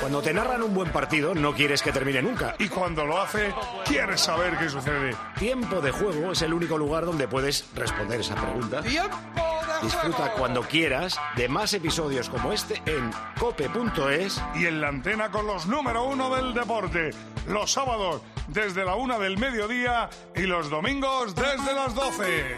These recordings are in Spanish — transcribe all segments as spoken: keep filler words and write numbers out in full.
Cuando te narran un buen partido, no quieres que termine nunca. Y cuando lo hace, quieres saber qué sucede. Tiempo de Juego es el único lugar donde puedes responder esa pregunta. ¡Tiempo de Disfruta juego! cuando quieras de más episodios como este en cope punto es. Y en la antena con los número uno del deporte. Los sábados desde la una del mediodía y los domingos desde las doce.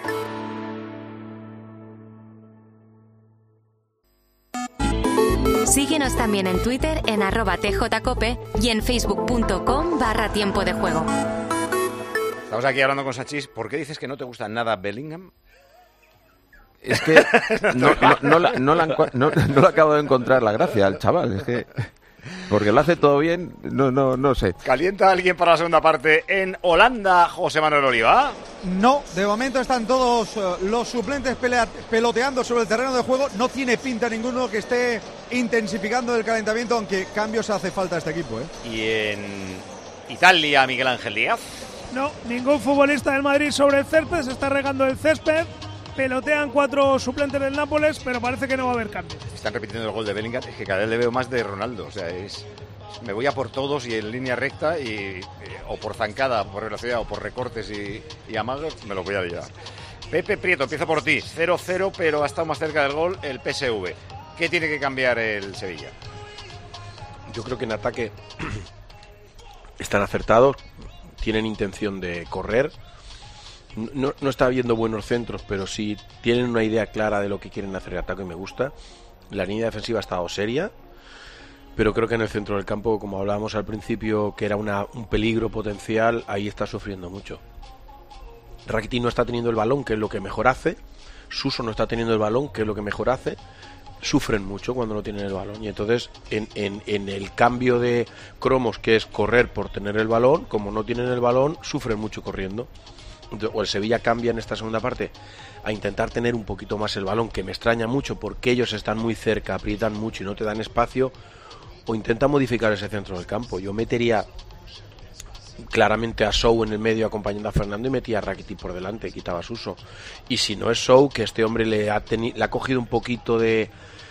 Síguenos también en Twitter en arroba tjcope y en facebook.com barra tiempo de juego. Estamos aquí hablando con Sanchís. ¿Por qué dices que no te gusta nada Bellingham? Es que no, no, no, la, no, la, no, no la acabo de encontrar la gracia al chaval. Es que porque lo hace todo bien, no, no, no sé. ¿Calienta alguien para la segunda parte en Holanda, José Manuel Oliva? No, de momento están todos uh, los suplentes pelea, peloteando sobre el terreno de juego. No tiene pinta ninguno que esté intensificando el calentamiento, aunque cambios hace falta a este equipo, ¿eh? Y en Italia, Miguel Ángel Díaz. No, ningún futbolista del Madrid sobre el césped, se está regando el césped. Pelotean cuatro suplentes del Nápoles, pero parece que no va a haber cambios. Están repitiendo el gol de Bellingham, es que cada vez le veo más de Ronaldo, o sea, es me voy a por todos y en línea recta y, y o por zancada, por velocidad o por recortes y, y amagos, me lo voy a llevar. Pepe Prieto, empieza por ti, cero cero, pero ha estado más cerca del gol el P S V. ¿Qué tiene que cambiar el Sevilla? Yo creo que en ataque están acertados, tienen intención de correr. No, no está habiendo buenos centros, pero sí tienen una idea clara de lo que quieren hacer el ataque y me gusta. La línea defensiva ha estado seria, pero creo que en el centro del campo, como hablábamos al principio, que era una, un peligro potencial, ahí está sufriendo mucho. Rakitic no está teniendo el balón, que es lo que mejor hace. Suso no está teniendo el balón, que es lo que mejor hace. Sufren mucho cuando no tienen el balón y entonces en, en, en el cambio de cromos, que es correr por tener el balón, como no tienen el balón, sufren mucho corriendo. O el Sevilla cambia en esta segunda parte a intentar tener un poquito más el balón, que me extraña mucho porque ellos están muy cerca, aprietan mucho y no te dan espacio, o intenta modificar ese centro del campo. Yo metería claramente a Sou en el medio acompañando a Fernando y metía a Rakitic por delante, quitaba a Suso. Y si no es Sou, que este hombre le ha, teni- le ha cogido un poquito de...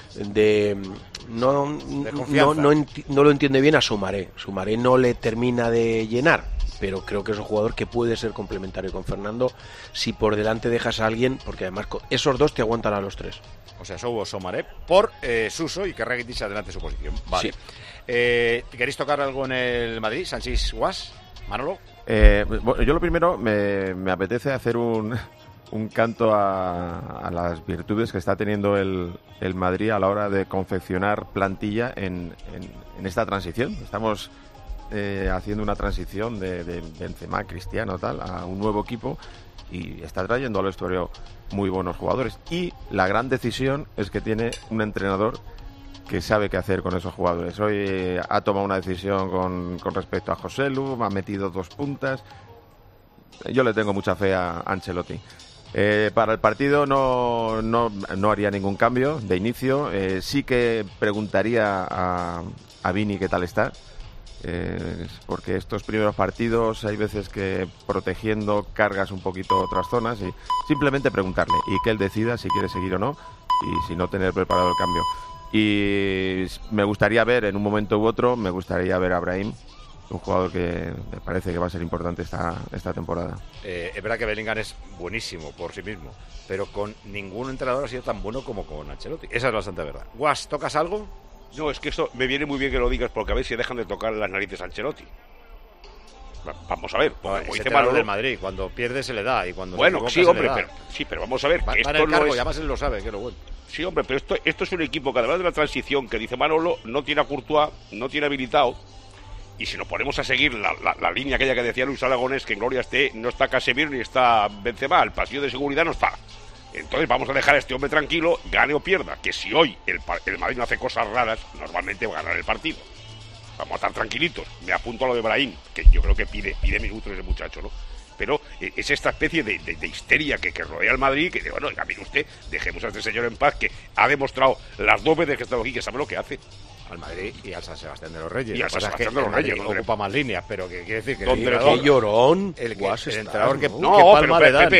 de no, de no, no, enti- no lo entiende bien a Soumaré. Soumaré no le termina de llenar, pero creo que es un jugador que puede ser complementario con Fernando si por delante dejas a alguien, porque además esos dos te aguantan a los tres. O sea, Sou o Soumaré por eh, Suso y que Rakitic se adelante su posición. Vale. Sí. Eh, ¿Queréis tocar algo en el Madrid? Sanchís Guas, Manolo. Eh, bueno, yo lo primero me, me apetece hacer un, un canto a, a las virtudes que está teniendo el, el Madrid a la hora de confeccionar plantilla en, en, en esta transición. Estamos eh, haciendo una transición de, de Benzema, Cristiano, tal, a un nuevo equipo y está trayendo al vestuario muy buenos jugadores. Y la gran decisión es que tiene un entrenador que sabe qué hacer con esos jugadores. Hoy eh, ha tomado una decisión con, con respecto a Joselu, ha metido dos puntas. Yo le tengo mucha fe a Ancelotti. Eh, para el partido no, no, no haría ningún cambio de inicio. Eh, sí que preguntaría a, a Vini qué tal está. Eh, porque estos primeros partidos hay veces que protegiendo cargas un poquito otras zonas y simplemente preguntarle y que él decida si quiere seguir o no y si no tener preparado el cambio. Y me gustaría ver en un momento u otro, me gustaría ver a Brahim, un jugador que me parece que va a ser importante esta, esta temporada. Eh, es verdad que Bellingham es buenísimo por sí mismo, pero con ningún entrenador ha sido tan bueno como con Ancelotti. Esa es bastante verdad. Guas, ¿tocas algo? No, es que esto me viene muy bien que lo digas porque a ver si dejan de tocar las narices a Ancelotti. Vamos a ver. Bueno, es entrenador del Madrid, cuando pierde se le da y cuando bueno, se sí, equivoca, hombre, se le da. pero, sí, pero vamos a ver. Va, que va esto en el cargo, no es... y además él lo sabe, que es lo bueno. Sí, hombre, pero esto, esto es un equipo que además de la transición que dice Manolo, no tiene a Courtois, no tiene habilitado. Y si nos ponemos a seguir la, la, la línea aquella que decía Luis Aragonés, que en gloria esté, no está Casemiro ni está Benzema, el pasillo de seguridad no está. Entonces vamos a dejar a este hombre tranquilo, gane o pierda, que si hoy el, el Madrid no hace cosas raras, normalmente va a ganar el partido. Vamos a estar tranquilitos. Me apunto a lo de Brahim, que yo creo que pide, pide minutos ese muchacho, ¿no? Pero eh, es esta especie de, de, de histeria que, que rodea al Madrid, que bueno, oiga, mire usted, dejemos a este señor en paz, que ha demostrado las dos veces que ha estado aquí, que sabe lo que hace. Al Madrid y al San Sebastián de los Reyes. Y al San Sebastián que de los Reyes. Madrid ocupa más líneas, pero que quiere decir que ¿Dónde el le entrenador, Qué llorón. el, que, Guas el está, entrenador que, No, que pero palma le dan. Pepe,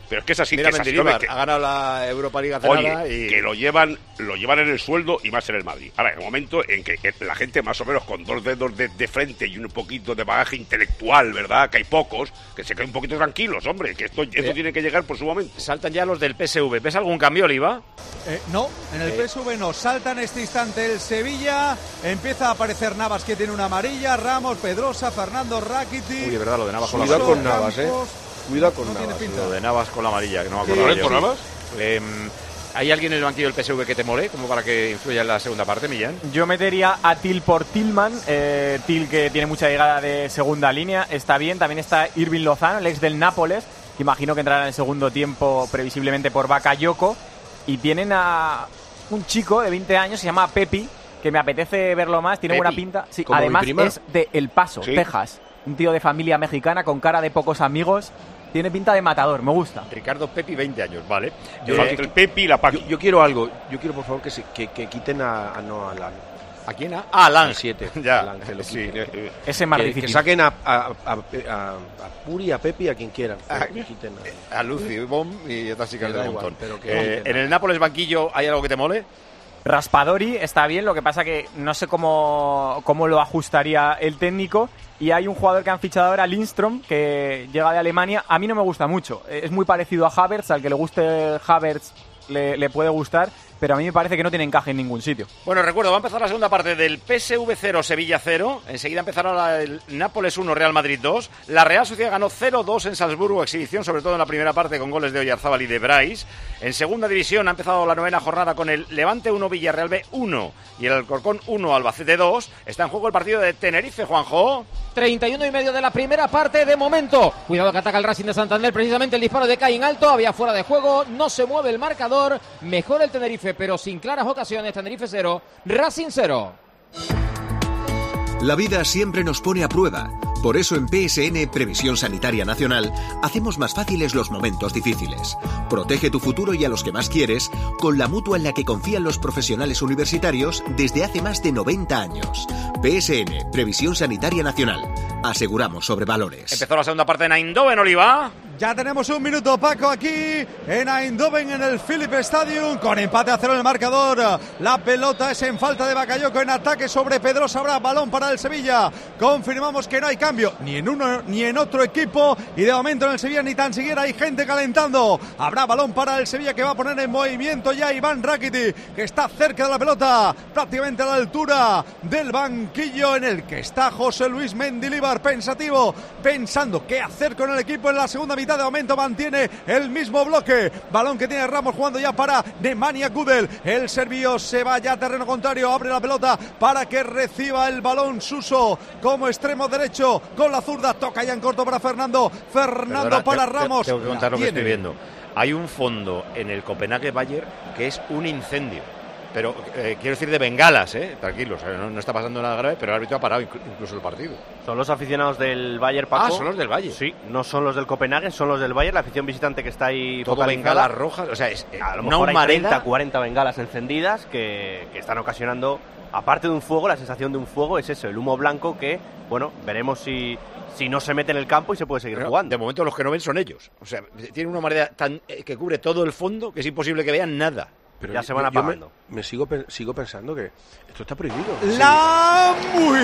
Pero es que es así. Mira, que es así, Mendilibar, que, ha ganado la Europa League hace oye, nada y... que lo llevan, lo llevan en el sueldo y más en el Madrid. Ahora, en el momento en que la gente más o menos con dos dedos de, de frente y un poquito de bagaje intelectual, ¿verdad? Que hay pocos, que se queden un poquito tranquilos, hombre, que esto, esto tiene que llegar por su momento. Saltan ya los del P S V. ¿Ves algún cambio, Oliva? Eh, no, en el Eh. P S V no. Salta en este instante el Sevilla. Empieza a aparecer Navas, que tiene una amarilla. Ramos, Pedrosa, Fernando Rakitic. Uy, de verdad, lo de Navas con la Cuidado amarilla. con Navas, eh. Cuidado con No tiene Navas. pinta. Lo de Navas con la amarilla, que no me Sí. acuerdo. ¿Lorenzo Navas? Eh, ¿Hay alguien en el banquillo del P S V que te mole, como para que influya en la segunda parte, Millán? Yo metería a Til por Tillman, eh, Til que tiene mucha llegada de segunda línea, está bien. También está Irving Lozano, el ex del Nápoles, que imagino que entrará en el segundo tiempo previsiblemente por Bakayoko. Y tienen a un chico de veinte años, se llama Pepi, que me apetece verlo más, tiene Pepi, buena pinta. Sí, ¿como mi además prima? es de El Paso, Sí. Texas. Un tío de familia mexicana con cara de pocos amigos. Tiene pinta de matador, me gusta. Ricardo Pepi, veinte años, vale. Yo, Eh, el Pepi y la Paqui. Yo, yo quiero algo. Yo quiero, por favor, que, se, que, que quiten a, a no a Lan. ¿A quién? Ah, a Lan. Al siete. Ya, Lan, que lo sí. quiten. Eh, eh, Ese es más que, difícil. que saquen a, a, a, a, a Puri, a Pepi, a quien quieran. Ah, Que quiten a- A Lucy, Bom y otras chicas Me da del igual, montón. pero que Eh, quiten. en el Nápoles banquillo, ¿hay algo que te mole? Raspadori está bien, lo que pasa que no sé cómo, cómo lo ajustaría el técnico. Y hay un jugador que han fichado ahora, Lindström, que llega de Alemania. A mí no me gusta mucho. Es muy parecido a Havertz, al que le guste Havertz le, le puede gustar, pero a mí me parece que no tiene encaje en ningún sitio. Bueno, recuerdo, va a empezar la segunda parte del P S V cero, Sevilla cero. Enseguida empezará la- el Nápoles uno, Real Madrid dos. La Real Sociedad ganó cero dos en Salzburgo, exhibición sobre todo en la primera parte con goles de Oyarzábal y de Brais. En segunda división ha empezado la novena jornada con el Levante uno, Villarreal B uno y el Alcorcón uno, Albacete dos. Está en juego el partido de Tenerife, Juanjo. treinta y uno y medio de la primera parte de momento. Cuidado que ataca el Racing de Santander. Precisamente el disparo de Caín alto. Había fuera de juego. No se mueve el marcador. Mejor el Tenerife, pero sin claras ocasiones. Tenerife cero, Racing cero. La vida siempre nos pone a prueba. Por eso en P S N Previsión Sanitaria Nacional hacemos más fáciles los momentos difíciles. Protege tu futuro y a los que más quieres con la mutua en la que confían los profesionales universitarios desde hace más de noventa años. P S N Previsión Sanitaria Nacional. Aseguramos sobre valores. Empezó la segunda parte en Eindhoven, Oliva. Ya tenemos un minuto, Paco, aquí en Eindhoven, en el Philips Stadium, con empate a cero en el marcador. La pelota es en falta de Bakayoko, en ataque sobre Pedrosa. Habrá balón para el Sevilla. Confirmamos que no hay cambio ni en uno ni en otro equipo, y de momento en el Sevilla ni tan siquiera hay gente calentando. Habrá balón para el Sevilla, que va a poner en movimiento ya Iván Rakitic, que está cerca de la pelota, prácticamente a la altura del banquillo en el que está José Luis Mendilibar, pensativo, pensando qué hacer con el equipo en la segunda mitad. De momento mantiene el mismo bloque. Balón que tiene Ramos jugando ya para Nemanja Gudel. El serbio se va ya a terreno contrario, abre la pelota para que reciba el balón Suso como extremo derecho con la zurda. Toca ya en corto para Fernando. Fernando Perdona, para te- te- Ramos. Tengo que contar La lo que estoy tiene. viendo. Hay un fondo en el Copenhague Bayern que es un incendio. Pero eh, quiero decir de bengalas, ¿eh? Tranquilos, eh, no, no está pasando nada grave, pero el árbitro ha parado inclu- incluso el partido. Son los aficionados del Bayern, Paco. Ah, son los del Bayern. Sí, no son los del Copenhague, son los del Bayern, la afición visitante que está ahí Todo focalizada. bengalas rojas, o sea, es eh, A lo una mejor hay humareda. treinta, cuarenta bengalas encendidas que, que están ocasionando, aparte de un fuego, la sensación de un fuego es eso, el humo blanco que, bueno, veremos si, si no se mete en el campo y se puede seguir Pero, jugando. de momento los que no ven son ellos. O sea, tienen una humareda tan, eh, que cubre todo el fondo que es imposible que vean nada. Pero Ya yo- se van yo me- apagando. Me, sigo, pe- sigo pensando que esto está prohibido. La muy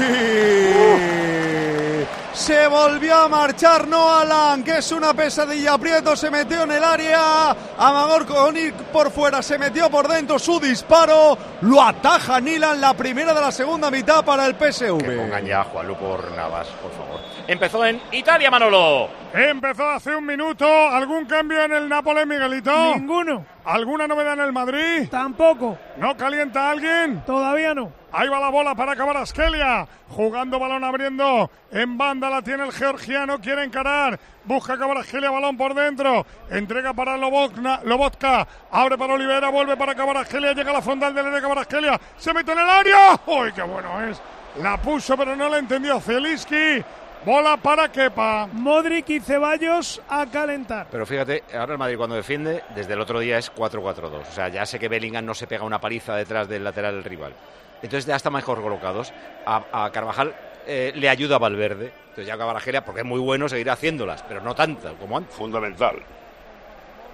se volvió a marchar Noah Lang, que es una pesadilla. Prieto se metió en el área, Amador con ir por fuera, se metió por dentro, su disparo lo ataja Nilan, la primera de la segunda mitad para el P S V. Que pongan ya a Juanlu por Navas, por favor. Empezó en Italia, Manolo. Empezó hace un minuto. ¿Algún cambio en el Nápoles, Miguelito? Ninguno. ¿Alguna novedad en el Madrid? Tampoco. ¿No calienta alguien? Todavía no. Ahí va la bola para Kvaratskhelia. Jugando balón abriendo. En banda la tiene el georgiano. Quiere encarar. Busca Kvaratskhelia, balón por dentro. Entrega para Lobotka. Lobotka. Abre para Olivera. Vuelve para Kvaratskhelia. Llega a la frontal del área. Kvaratskhelia. Se mete en el área. ¡Uy, qué bueno es! La puso, pero no la entendió Zielinski. Bola para Kepa. Modric y Ceballos a calentar. Pero fíjate, ahora el Madrid cuando defiende, desde el otro día es cuatro cuatro dos. O sea, ya sé que Bellingham no se pega una paliza detrás del lateral del rival. Entonces ya están mejor colocados. A, a Carvajal eh, le ayuda a Valverde. Entonces ya Kvaratskhelia, porque es muy bueno, seguirá haciéndolas, pero no tantas como antes. Fundamental.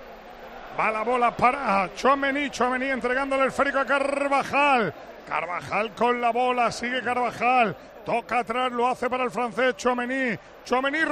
Va la bola para Tchouaméni. Tchouaméni entregándole el esférico a Carvajal. Carvajal con la bola, sigue Carvajal. Toca atrás, lo hace para el francés Tchouaméni. Tchouaméni,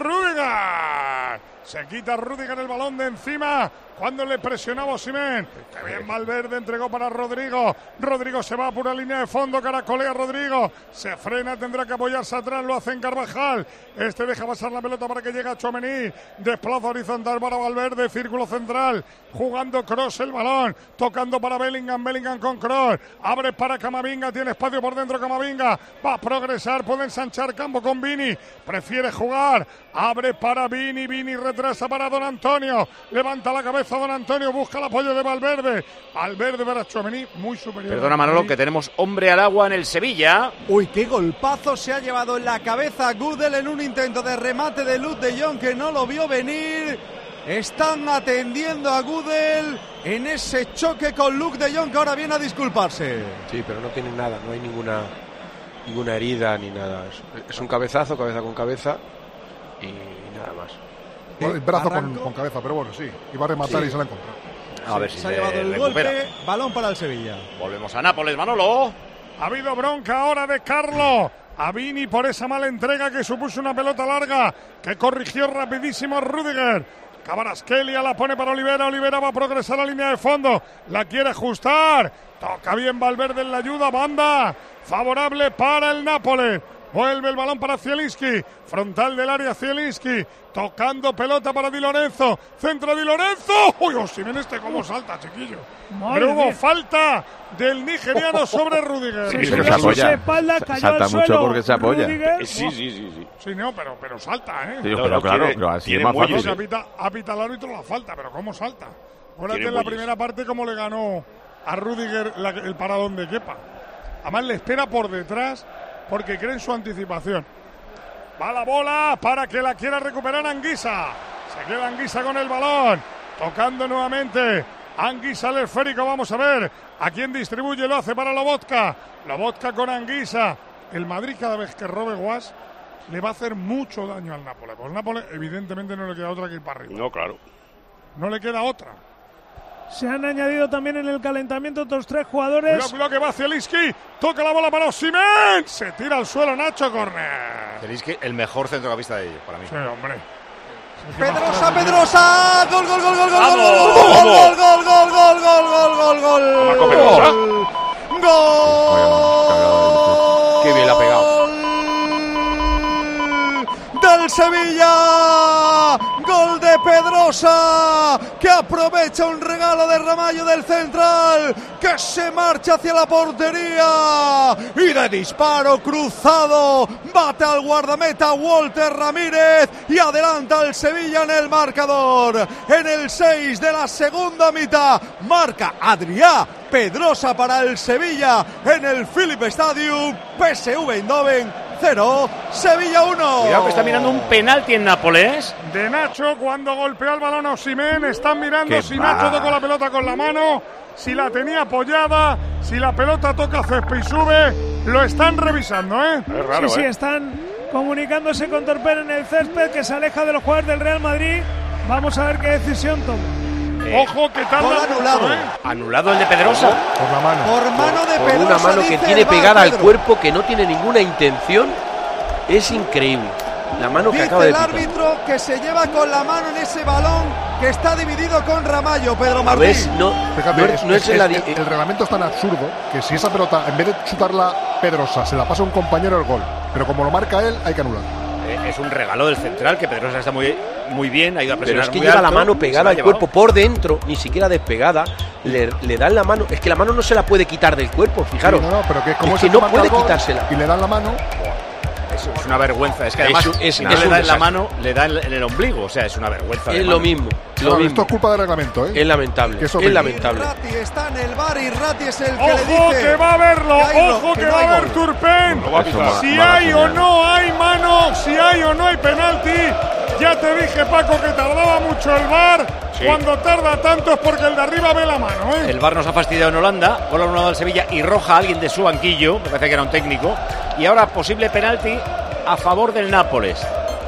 Rüdiger. Se quita Rüdiger el balón de encima cuando le presionaba Osimhen. Que bien Valverde entregó para Rodrigo. Rodrigo se va a pura línea de fondo, caracolea Rodrigo. Se frena, tendrá que apoyarse atrás, lo hace en Carvajal. Este deja pasar la pelota para que llegue a Tchouaméni. Desplaza horizontal para Valverde, círculo central. Jugando Kroos el balón, tocando para Bellingham, Bellingham con Kroos. Abre para Camavinga, tiene espacio por dentro Camavinga. Va a progresar, puede ensanchar campo con Vini. Prefiere jugar, abre para Vini, Vini retrasa para Don Antonio. Levanta la cabeza Don Antonio, busca el apoyo de Valverde. Valverde para Tchouaméni, muy superior. Perdona Manolo, que tenemos hombre al agua en el Sevilla. Uy, qué golpazo se ha llevado en la cabeza Gudel en un intento de remate de Luuk de Jong que no lo vio venir. Están atendiendo a Gudel en ese choque con Luuk de Jong que ahora viene a disculparse. Sí, pero no tiene nada, no hay ninguna ninguna herida ni nada. Es, es un cabezazo, cabeza con cabeza y nada más. Bueno, el brazo con, con cabeza, pero bueno, sí. Iba a rematar sí. y se la encontró. A sí, ver si se se ha llevado el recupera. golpe, balón para el Sevilla. Volvemos a Nápoles, Manolo. Ha habido bronca ahora de Carlo a Vini por esa mala entrega que supuso una pelota larga que corrigió rapidísimo Rüdiger. Kvaratskhelia la pone para Olivera. Olivera va a progresar a la línea de fondo. La quiere ajustar. Toca bien Valverde en la ayuda. Banda favorable para el Nápoles. Vuelve el balón para Zielinski. Frontal del área Zielinski. Tocando pelota para Di Lorenzo. Centro Di Lorenzo. Uy, Osimhen este cómo salta, chiquillo. Madre Pero hubo mía. falta del nigeriano sobre Rüdiger. Se Sí, subió se a su apoya. espalda, cayó Salta al mucho suelo. porque se apoya. Rüdiger. Sí, sí, sí, sí. Sí, no, pero, pero salta, ¿eh? Sí, No, pero no, claro, tiene- pero así es tiene más muelles, No fácil. se apita, apita el árbitro la falta, pero ¿cómo salta? Acuérdate Tiene en la muelles. primera parte cómo le ganó a Rüdiger la- el paradón de Kepa. Además le espera por detrás porque cree en su anticipación. Va la bola para que la quiera recuperar Anguissa. Se queda Anguissa con el balón. Tocando nuevamente. Anguissa al esférico. Vamos a ver a quién distribuye. Lo hace para Lobotka. Lobotka con Anguissa. El Madrid cada vez que robe Guas le va a hacer mucho daño al Nápoles. Pues el Nápoles evidentemente no le queda otra que ir para arriba. No, claro. No le queda otra. Se han añadido también en el calentamiento otros tres jugadores. Cuidado, cuidado que va Zielinski. Toca la bola para Osimhen. Se tira al suelo Nacho Corner. Zielinski, el mejor centrocampista de ellos, para mí. Sí, hombre. Pedrosa, Pedrosa, gol, gol, gol, gol, gol, ¡Vamos! gol, gol, gol, gol, gol, gol, gol, gol, gol, Marco gol, Pedrosa. gol, Qué bien la ha pegado. del Sevilla, gol de Pedrosa, que aprovecha un regalo de Ramallo del central, que se marcha hacia la portería y de disparo cruzado bate al guardameta Walter Ramírez y adelanta al Sevilla en el marcador. En el seis de la segunda mitad marca Adrià Pedrosa para el Sevilla en el Philips Stadium. P S V Eindhoven cero, Sevilla uno. Cuidado que está mirando un penalti en Nápoles. De Nacho cuando golpeó el balón a Osimhen. Están mirando Qué si va. Nacho tocó la pelota con la mano, si la tenía apoyada, si la pelota toca césped y sube. Lo están revisando, ¿eh? Es raro, sí, sí, ¿eh? están comunicándose con Torpero en el césped, que se aleja de los jugadores del Real Madrid. Vamos a ver qué decisión toma. Ojo que tal Gol anulado. ¿eh? Anulado el de Pedrosa. Por la mano. Por mano de Por Pedrosa, una mano que dice tiene el V A R, pegada al Pedro. cuerpo, que no tiene ninguna intención. Es increíble. La mano que Dice acaba de el pitar. árbitro que se lleva con la mano en ese balón que está dividido con Ramallo, Pedro A Martín. ver, no, Fíjate, no, es- no es es- en la es- di- el, el reglamento es tan absurdo que si esa pelota, en vez de chutarla Pedrosa, se la pasa a un compañero, el gol. Pero como lo marca él, hay que anular. Eh, es un regalo del central que Pedrosa está muy, muy bien, ha ido a Pero presionar es que muy lleva la alto, mano se la pegada ha al llevado. cuerpo por dentro, ni siquiera despegada. Le, le dan la mano. Es que la mano no se la puede quitar del cuerpo, fijaros. Sí, no, no, pero que como es ese que no marca puede el gol quitársela. Y le dan la mano. Es, es una vergüenza. Es que Es además, un- es- si no es le un da en la desastre. mano, le da en, en el ombligo. O sea, es una vergüenza. de Es mano. lo mismo. Lo No, mismo. esto es culpa del reglamento, ¿eh? Es lamentable. Que es Es horrible. lamentable. Ratti está en el bar y Ratti es el que Ojo le dice que va a verlo, que hay ro- ojo que, no va hay a ver gol. Turpen. No va a Eso, pitar. ma- Si mala hay o señal. no hay mano, si hay o no hay penalti. Ya te dije, Paco, que tardaba mucho el V A R. Sí. Cuando tarda tanto es porque el de arriba ve la mano, ¿eh? El V A R nos ha fastidiado en Holanda, gol anulado al Sevilla y roja a alguien de su banquillo, me parece que era un técnico, y ahora posible penalti a favor del Nápoles.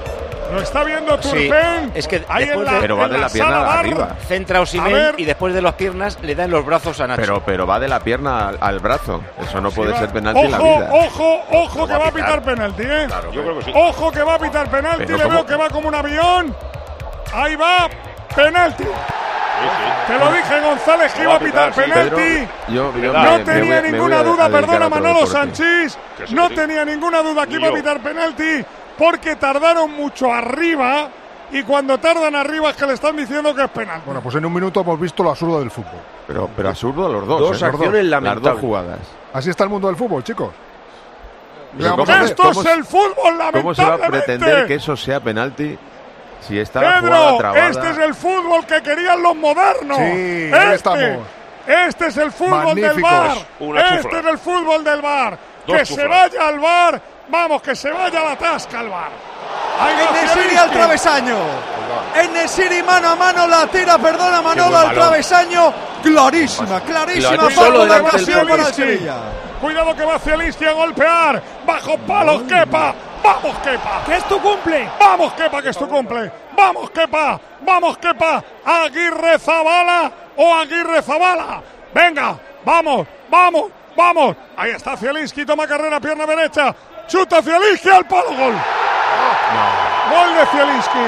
Lo está viendo Sí, Turpin. es que ahí después en la, de- Pero va en de la pierna sala bar. arriba. Centra A Osimhen ver. y después de las piernas le da en los brazos a Nacho. Pero, pero va de la pierna al, al brazo. Eso no puede Sí, va. ser penalti en la Ojo, vida. ojo, ojo Lo que va va a a pitar penalti, ¿eh? Claro, Yo creo que sí. Ojo que va a pitar penalti. Pero Le ¿cómo? veo que va como un avión. Ahí va, penalti. Sí, sí. Te lo dije, González, que Lo iba va a a pitar pitar, sí. penalti. Pedro, yo- yo No me- No me tenía voy a- me ninguna voy a duda, dedicar perdona a otro Manolo deporte. Sanchís. Que sí, No que sí. tenía ninguna duda que Ni iba a yo. pitar penalti porque tardaron mucho arriba y cuando tardan arriba es que le están diciendo que es penalti. Bueno, pues en un minuto hemos visto lo absurdo del fútbol. Pero, pero absurdo los dos. Dos ¿eh? acciones Las dos lamentables. jugadas. Así está el mundo del fútbol, chicos. Pero Vamos ¿cómo- a ver. Esto ¿cómo es se- el fútbol, ¿Cómo se va a lamentablemente. pretender que eso sea penalti si está la jugada Pedro, trabada? este es el fútbol que querían los modernos. Sí, este, ahí estamos. Este es el fútbol del Magníficos. bar. Una Este chufla. es el fútbol del bar. Dos Que se chuflas. vaya al bar. Vamos, que se vaya a la tasca al bar. Ahí va En-Nesyri Zielinski. al travesaño. En-Nesyri mano a mano la tira, perdona Manolo al travesaño. Clarísima, clarísima Claro, falta solo de delante del ocasión para el Zielinski. Sevilla. Cuidado que va Zielinski a golpear. Bajo palos, Kepa. Vamos, Kepa. Que es tu cumple. Vamos, Kepa, que es tu cumple. Vamos, Kepa. Vamos, Kepa. Aguirre Zabala o Aguirre Zabala. Venga, vamos, vamos, vamos. Ahí está Zielinski, toma carrera, pierna derecha. Chuta Zielinski al palo, gol. Gol de Zielinski.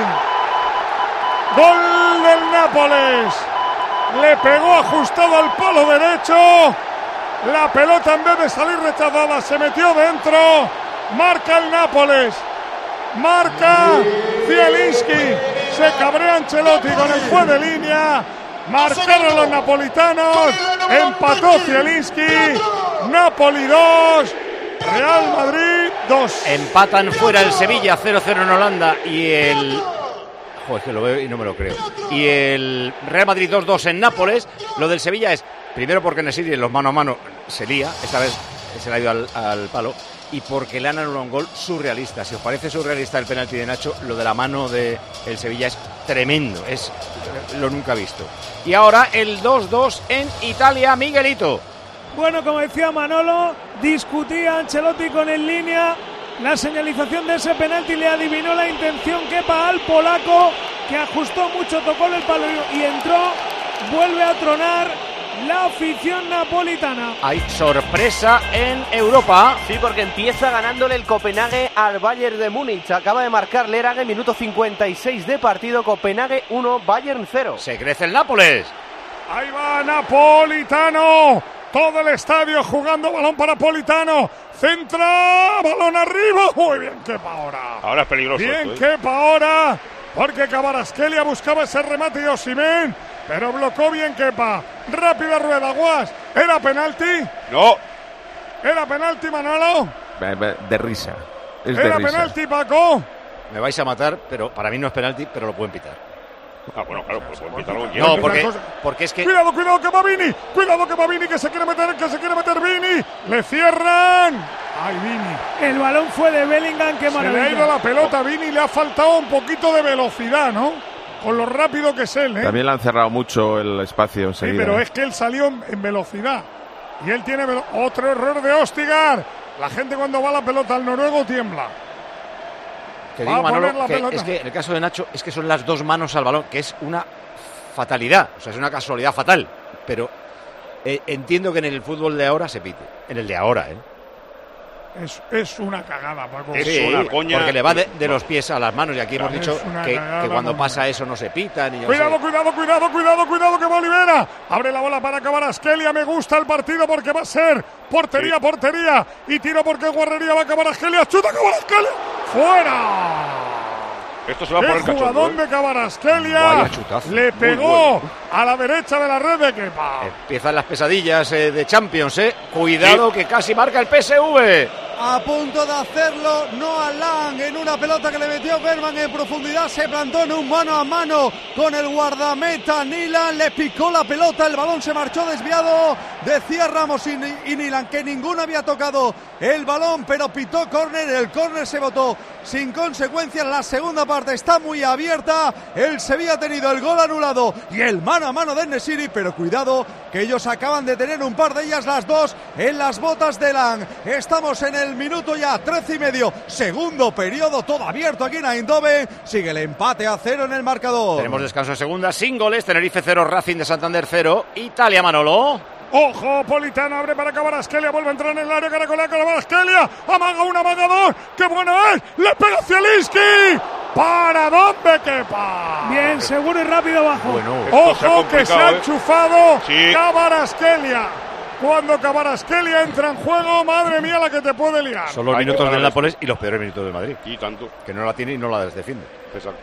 Gol del Nápoles. Le pegó ajustado al palo derecho. La pelota en vez de salir rechazada se metió dentro. Marca el Nápoles. Marca Zielinski. Se cabrea Ancelotti con el juez de línea. Marcaron los napolitanos. Empató Zielinski. Napoli dos. Real Madrid dos. Empatan fuera el Sevilla cero cero en Holanda y el... Joder, que lo veo y no me lo creo. Y el Real Madrid dos dos en Nápoles. Lo del Sevilla es, primero porque En-Nesyri en los mano a mano se lía, esta vez se le ha ido al, al palo, y porque le han anulado un gol surrealista. Si os parece surrealista el penalti de Nacho, lo de la mano de el Sevilla es tremendo, es lo nunca visto. Y ahora el dos dos en Italia, Miguelito. Bueno, como decía Manolo, discutía Ancelotti con en línea la señalización de ese penalti, le adivinó la intención Kepa al polaco, que ajustó mucho, tocó el palo y entró. Vuelve a tronar la afición napolitana. Hay sorpresa en Europa. Sí, porque empieza ganándole el Copenhague al Bayern de Múnich. Acaba de marcar Lerague, minuto cincuenta y seis de partido. Copenhague uno, Bayern cero. Se crece el Nápoles. Ahí va Napolitano. Todo el estadio jugando, balón para Napolitano. Centra, balón arriba. Muy bien, Kepa ahora. Ahora es peligroso. Bien, esto, ¿eh? Kepa ahora. Porque Kvaratskhelia buscaba ese remate de Osimhen. Pero bloqueó bien Kepa. Rápida rueda, Guas. ¿Era penalti? No. ¿Era penalti, Manolo? De risa. Es de ¿Era risa. penalti, Paco? Me vais a matar, pero para mí no es penalti, pero lo pueden pitar. Ah, bueno, claro, pues pueden pitarlo. No, porque, porque es que... Cuidado, cuidado que va Vini. Cuidado que va Vini, que se quiere meter, que se quiere meter Vini. Le cierran. Ay, Vini. El balón fue de Bellingham, qué Se le maravilla. ha ido la pelota a Vini, le ha faltado un poquito de velocidad, ¿no? Con lo rápido que es él, ¿eh? También le han cerrado mucho el espacio Sí, enseguida. pero es que él salió en, en velocidad. Y él tiene velo- otro error de Ostigar. La gente cuando va la pelota al noruego tiembla. Te Va digo, a poner Manolo, la que pelota. es que en el caso de Nacho es que son las dos manos al balón, que es una fatalidad, o sea, es una casualidad fatal. Pero eh, entiendo que en el fútbol de ahora se pite. En el de ahora, ¿eh? Es, es una cagada, Paco. Es Sí, una coña. porque le va de, de los pies a las manos y aquí hemos Es dicho una que, cagada, que cuando no, pasa no. eso no se pita. Ni yo Cuidado, sé. cuidado, cuidado, cuidado, cuidado que va Olivera. Abre la bola para Kvaratskhelia. Me gusta el partido porque va a ser portería, Sí. portería. Y tiro porque guarrería va Kvaratskhelia. Chuta Kvaratskhelia. ¡Fuera! Esto se va a ¡Qué poner cachondo, jugadón ¿eh? de Kvaratskhelia! Vaya chutazo. Le Muy pegó bueno. a la derecha de la red de Kepa. Empiezan las pesadillas eh, de Champions, ¿eh? Cuidado que casi marca el P S V. A punto de hacerlo Noah Lang en una pelota que le metió Berman en profundidad. Se plantó en un mano a mano con el guardameta Nilan. Le picó la pelota, el balón se marchó desviado. Decía Ramos y, y Nilan que ninguno había tocado el balón, pero pitó córner. El córner se votó sin consecuencias. La segunda parte está muy abierta. El Sevilla ha tenido el gol anulado y el mano a mano de En-Nesyri, pero cuidado que ellos acaban de tener un par de ellas las dos en las botas de Lang. Estamos en el minuto ya trece y medio, segundo periodo, todo abierto aquí en Eindhoven. Sigue el empate a cero en el marcador. Tenemos descanso de segunda, sin goles. Tenerife cero, Racing de Santander cero. Italia, Manolo. Ojo, Politano abre para Kvaratskhelia, vuelve a entrar en el área, caracolea con Kvaratskhelia, amaga un amagador, ¡qué bueno es! ¡Le pega Zielinski! ¡Para dónde quepa! Bien, seguro y rápido abajo. Bueno, ojo que se ha ¿eh? enchufado sí. Kvaratskhelia. Cuando Kvaratskhelia entra en juego, madre mía la que te puede liar. Son los Hay minutos que del Nápoles y los peores minutos del Madrid. Y tanto. Que no la tiene y no la defiende. Exacto.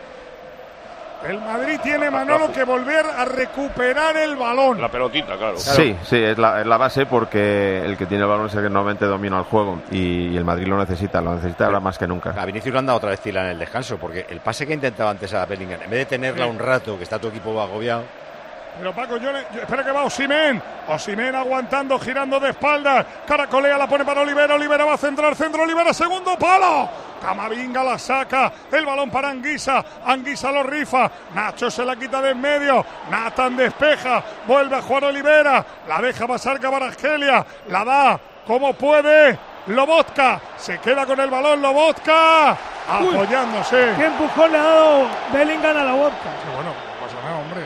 El Madrid tiene, Manolo, que volver a recuperar el balón. La pelotita, claro. Sí, sí, es la, es la base porque el que tiene el balón es el que normalmente domina el juego y, y el Madrid lo necesita, lo necesita ahora más que nunca. A Vinicius le han dado otra vez tila en el descanso porque el pase que intentaba antes a Bellingham, en vez de tenerla un rato, que está tu equipo agobiado. Pero Paco, yo, le, yo espera que va Osimhen. Osimhen aguantando, girando de espaldas. Caracolea, la pone para Olivera. Olivera va a centrar, centro Olivera, segundo palo. Camavinga la saca, el balón para Anguissa. Anguissa lo rifa. Nacho se la quita de en medio. Nathan despeja, vuelve a jugar Olivera. La deja pasar Kvaratskhelia. La da como puede. Lobotka se queda con el balón. Lobotka apoyándose. ¿Qué empujón le ha dado Bellingham a Lobotka? Sí, bueno, no pasa nada, hombre.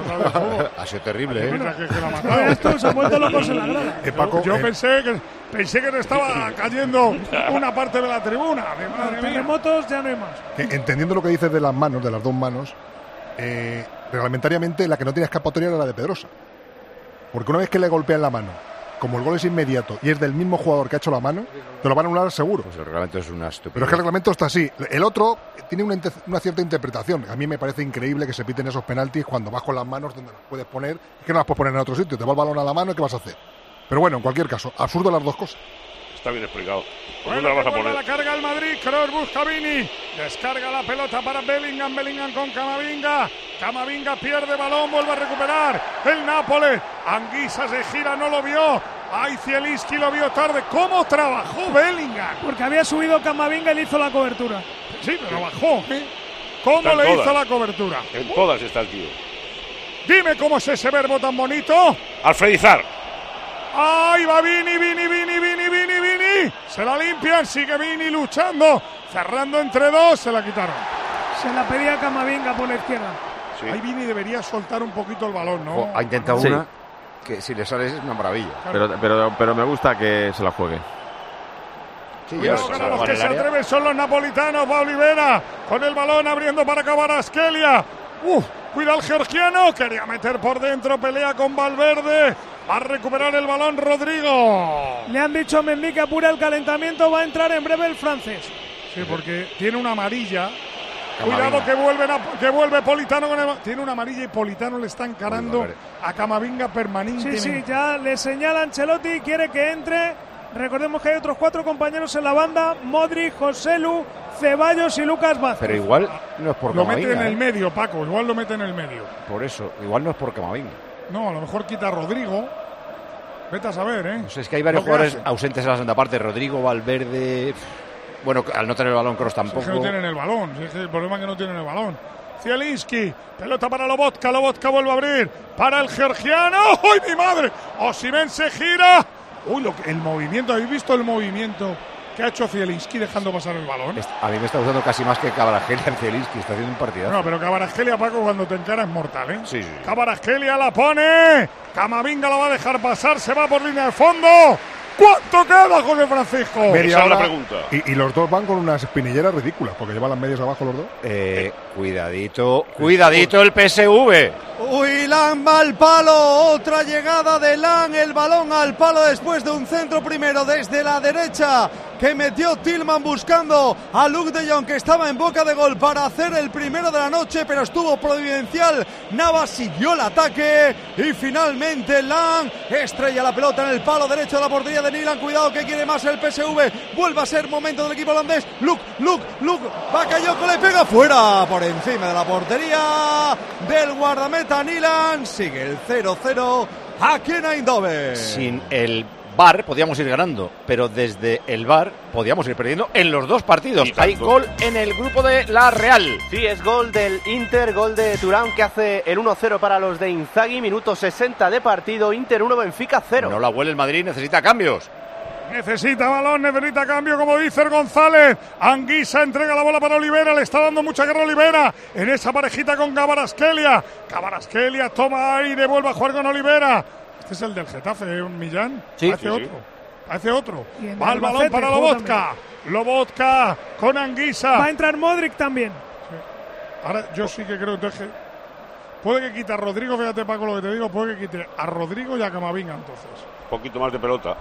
Ha sido terrible, ¿eh? Que, que la matado. Esto se ha vuelto locos en la grada. Eh, Paco, yo, yo eh. pensé que pensé que le estaba cayendo una parte de la tribuna. De madre mía. Terremotos ya no hay más. Que, entendiendo lo que dices de las manos, de las dos manos, eh, reglamentariamente la que no tiene escapatoria era la de Pedrosa. Porque una vez que le golpean la mano, como el gol es inmediato y es del mismo jugador que ha hecho la mano, te lo van a anular seguro. Pues el reglamento es una estupidez. Pero es que el reglamento está así. El otro tiene una, una cierta interpretación. A mí me parece increíble que se piten esos penaltis cuando vas con las manos donde las puedes poner. Es que no las puedes poner en otro sitio. Te va el balón a la mano y ¿qué vas a hacer? Pero bueno, en cualquier caso, absurdo las dos cosas. Está bien explicado. Bueno, ¿Dónde la vas a poner? La carga el Madrid, Kroos busca Vini, descarga la pelota para Bellingham, Bellingham con Camavinga, Camavinga pierde balón, vuelve a recuperar el Nápoles, Anguissa se gira, no lo vio, ay, Zielinski lo vio tarde, ¿cómo trabajó Bellingham? Porque había subido Camavinga y le hizo la cobertura. Sí, pero bajó, ¿eh? ¿Cómo Están le todas. hizo la cobertura? En todas está el tío. Dime cómo es ese verbo tan bonito. Alfredizar. ¡Ay, va Vini, Vini, Vini, Vini, Vini, Vini! Se la limpian, sigue Vini luchando, cerrando entre dos, se la quitaron. Se la pedía Camavinga por la izquierda. Sí. Ahí Vini debería soltar un poquito el balón, ¿no? Oh, ha intentado sí. una que si le sale es una maravilla. Pero, pero, pero me gusta que se la juegue. Sí, Cuidado, que los que se atreven son los napolitanos. Va Olivera con el balón abriendo para Kvaratskhelia. Uf, cuida al georgiano, quería meter por dentro, pelea con Valverde. Va a recuperar el balón Rodrigo. Le han dicho a Mendy que apura el calentamiento, va a entrar en breve el francés. Sí, porque tiene una amarilla. Camavinga. Cuidado que vuelve, que vuelve Politano con el... Tiene una amarilla y Politano le está encarando a Camavinga permanentemente. Sí, sí, ya le señala Ancelotti, quiere que entre. Recordemos que hay otros cuatro compañeros en la banda: Modric, Joselu, Ceballos y Lucas Vázquez. Pero igual no es por Lo Camavinga. mete en ¿eh? el medio, Paco, igual lo mete en el medio. Por eso, igual no es por Camavinga. No, a lo mejor quita a Rodrigo. Vete a saber, ¿eh? No sé, es que hay varios jugadores ausentes en la segunda parte. Rodrigo, Valverde... Bueno, al no tener el balón, Kroos tampoco. Es que no tienen el balón. Es que el problema es que no tienen el balón. Zielinski, pelota para Lobotka. Lobotka vuelve a abrir para el georgiano. ¡Ay, mi madre! Osimhen se gira. Uy, lo que, el movimiento. ¿Habéis visto el movimiento que ha hecho Zielinski dejando pasar el balón? A mí me está gustando casi más que Kvaratskhelia en Zielinski. Está haciendo un partidazo. No, pero Kvaratskhelia, Paco, cuando te encara es mortal, ¿eh? Sí, sí. Kvaratskhelia la pone. Camavinga la va a dejar pasar. Se va por línea de fondo. ¿Cuánto queda, José Francisco? Media Esa es la hora, pregunta. Y, y los dos van con unas espinilleras ridículas, porque llevan las medias abajo los dos. Eh, cuidadito, cuidadito el P S V. Uy, Lang va al palo, otra llegada de Lang, el balón al palo después de un centro primero desde la derecha que metió Tillman buscando a Luuk de Jong, que estaba en boca de gol para hacer el primero de la noche, pero estuvo providencial. Navas siguió el ataque y finalmente Lang estrella la pelota en el palo derecho de la portería de Milan. Cuidado que quiere más el P S V, vuelve a ser momento del equipo holandés. Luuk, Luuk, Luuk, Bakayoko le pega fuera por encima de la portería del guardameta Nilan. Sigue el cero cero aquí en Eindhoven. Sin el V A R podíamos ir ganando, pero desde el V A R podíamos ir perdiendo en los dos partidos. Hay gol en el grupo de la Real. Sí, es gol del Inter, gol de Thuram que hace el uno cero para los de Inzaghi, minuto sesenta de partido, Inter uno, Benfica cero. No la huele el Madrid, necesita cambios. Necesita balón, necesita cambio, como dice el González. Anguisa entrega la bola para Olivera, le está dando mucha guerra a Olivera en esa parejita con Kvaratskhelia. Kvaratskhelia toma aire, vuelve a jugar con Olivera. Este es el del Getafe, ¿eh? ¿Un Millán? Sí, Hace sí, otro. sí. Hace otro. Y Va el balón para Lobotka. Lobotka con Anguisa. Va a entrar Modric también. Sí. Ahora yo sí que creo entonces que puede que quite a Rodrigo, fíjate Paco lo que te digo, puede que quite a Rodrigo y a Camavinga entonces. Un poquito más de pelota.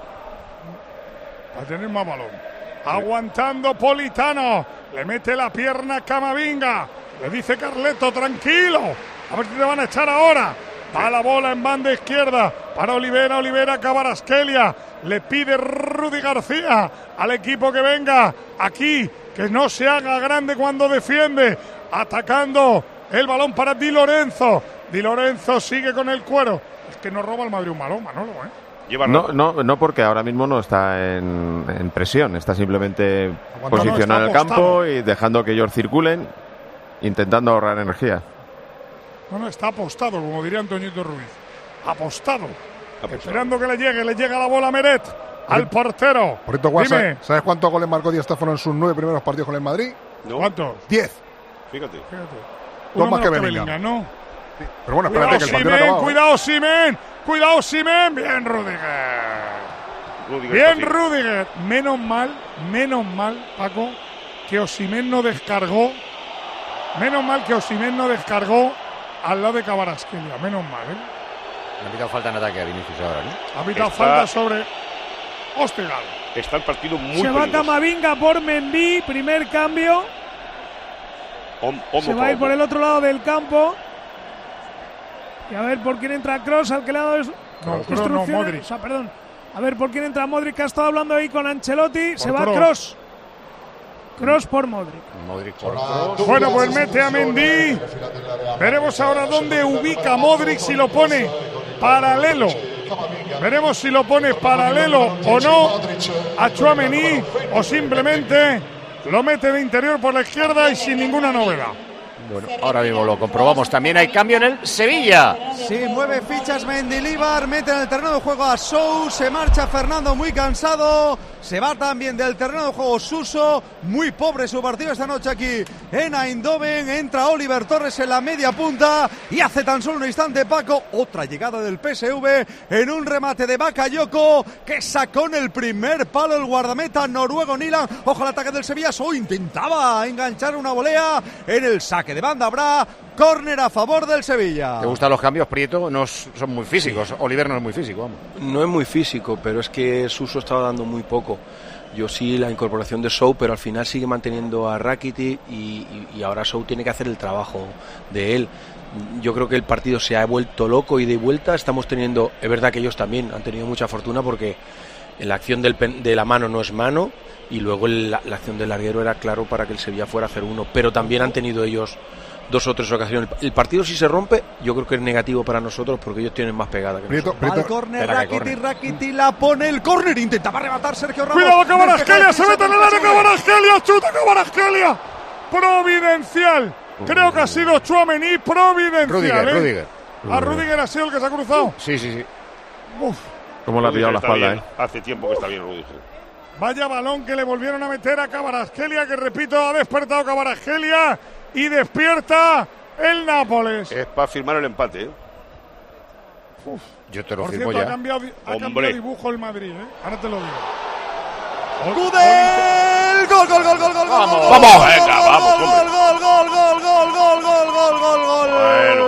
Para tener más balón. Aguantando Politano. Le mete la pierna a Camavinga. Le dice Carleto, tranquilo. A ver si te van a echar ahora. Va la bola en banda izquierda para Olivera. Olivera, Kvaratskhelia. Le pide Rudy García al equipo que venga aquí. Que no se haga grande cuando defiende. Atacando el balón para Di Lorenzo. Di Lorenzo sigue con el cuero. Es que no roba el Madrid un balón, Manolo, ¿eh? No, no, no, porque ahora mismo no está en, en presión, está simplemente posicionado en el campo y dejando que ellos circulen, intentando ahorrar energía. No, no, está apostado, como diría Antoñito Ruiz. Apostado. apostado. Esperando que le llegue, le llega la bola a Meret, al portero. Por cierto, Guasa, ¿sabes cuántos goles marcó Di Stéfano en sus nueve primeros partidos con el Madrid? No. ¿Cuántos? Diez. Fíjate. Fíjate. Dos más que Bellingham, Bellingham, ¿no? Sí. Pero bueno, espérate que el partido no ha acabado. Cuidado, Simen. Cuidado, Simen. Bien, Rudiger. Rudiger Bien, Rudiger. Menos mal, menos mal, Paco, que Osimhen no descargó. Menos mal que Osimhen no descargó al lado de Kvaratskhelia. Menos mal, ¿eh? Le ha pitado falta en ataque a Vinicius ahora, ¿no? Ha pitado Está... falta sobre Ostergal. Está el partido muy Se va peligroso. Camavinga por Mendy, primer cambio. Om, om, Se va a ir por el otro lado del campo. Y a ver por quién entra Kroos, al que le ha dado No, instrucciones. no, Modric. O sea, perdón. A ver por quién entra Modric, que ha estado hablando ahí con Ancelotti. Por Se va Kroos. Kroos. Kroos por Modric. Modric por Kroos. Bueno, pues mete a Mendy. Veremos ahora dónde ubica Modric, si lo pone paralelo. Veremos si lo pone paralelo o no a Tchouaméni, o simplemente lo mete de interior por la izquierda y sin ninguna novedad. Bueno, ahora mismo lo comprobamos. También hay cambio en el Sevilla. Sí, mueve fichas Mendilibar, mete en el terreno de juego a Sou, se marcha Fernando muy cansado, se va también del terreno de juego Suso, muy pobre su partido esta noche aquí en Eindhoven, entra Oliver Torres en la media punta y hace tan solo un instante Paco, otra llegada del P S V en un remate de Bakayoko que sacó en el primer palo el guardameta noruego Nilan. Ojo al ataque del Sevilla, Sou intentaba enganchar una volea en el saque de banda, habrá córner a favor del Sevilla. ¿Te gustan los cambios, Prieto? No son muy físicos. Sí. Oliver no es muy físico, vamos. No es muy físico, pero es que Suso estaba dando muy poco. Yo sí la incorporación de Sou, pero al final sigue manteniendo a Rakitic y, y, y ahora Sou tiene que hacer el trabajo de él. Yo creo que el partido se ha vuelto loco y de vuelta estamos teniendo, es verdad que ellos también han tenido mucha fortuna porque la acción del pen, de la mano no es mano y luego el, la, la acción del larguero era claro para que el Sevilla fuera a cero uno, pero también han tenido ellos dos o tres ocasiones. El partido si se rompe, yo creo que es negativo para nosotros porque ellos tienen más pegada que Prieto, nosotros. Va al córner, Rakitic, Rakitic la pone el córner, intentaba rematar Sergio Ramos. Cuidado, Kvaratskhelia, se mete en el área, Kvaratskhelia, chuta Kvaratskhelia, providencial. Creo que ha sido Tchouaméni, providencial. Rudiger, ¿eh? Rudiger. A Rudiger ha sido el que se ha cruzado. Sí, sí, sí. Uf. ¿Cómo le ha pillado la espalda, bien. eh? Hace tiempo que está bien Rudiger. Vaya balón que le volvieron a meter a Kvaratskhelia, que repito, ha despertado Kvaratskhelia y despierta el Nápoles. Es para firmar el empate, ¿eh? Uf. Yo te lo Por firmo cierto, ya. ha cambiado, ha cambiado dibujo el Madrid, ¿eh? Ahora te lo digo. ¡Gudel! ¡Gol, gol, gol, gol, gol! ¡Vamos! Gol, ¡Vamos! gol, ¡Venga, gol, vamos, gol, hombre! gol, gol, gol, gol, gol, gol, gol, gol, gol! Bueno.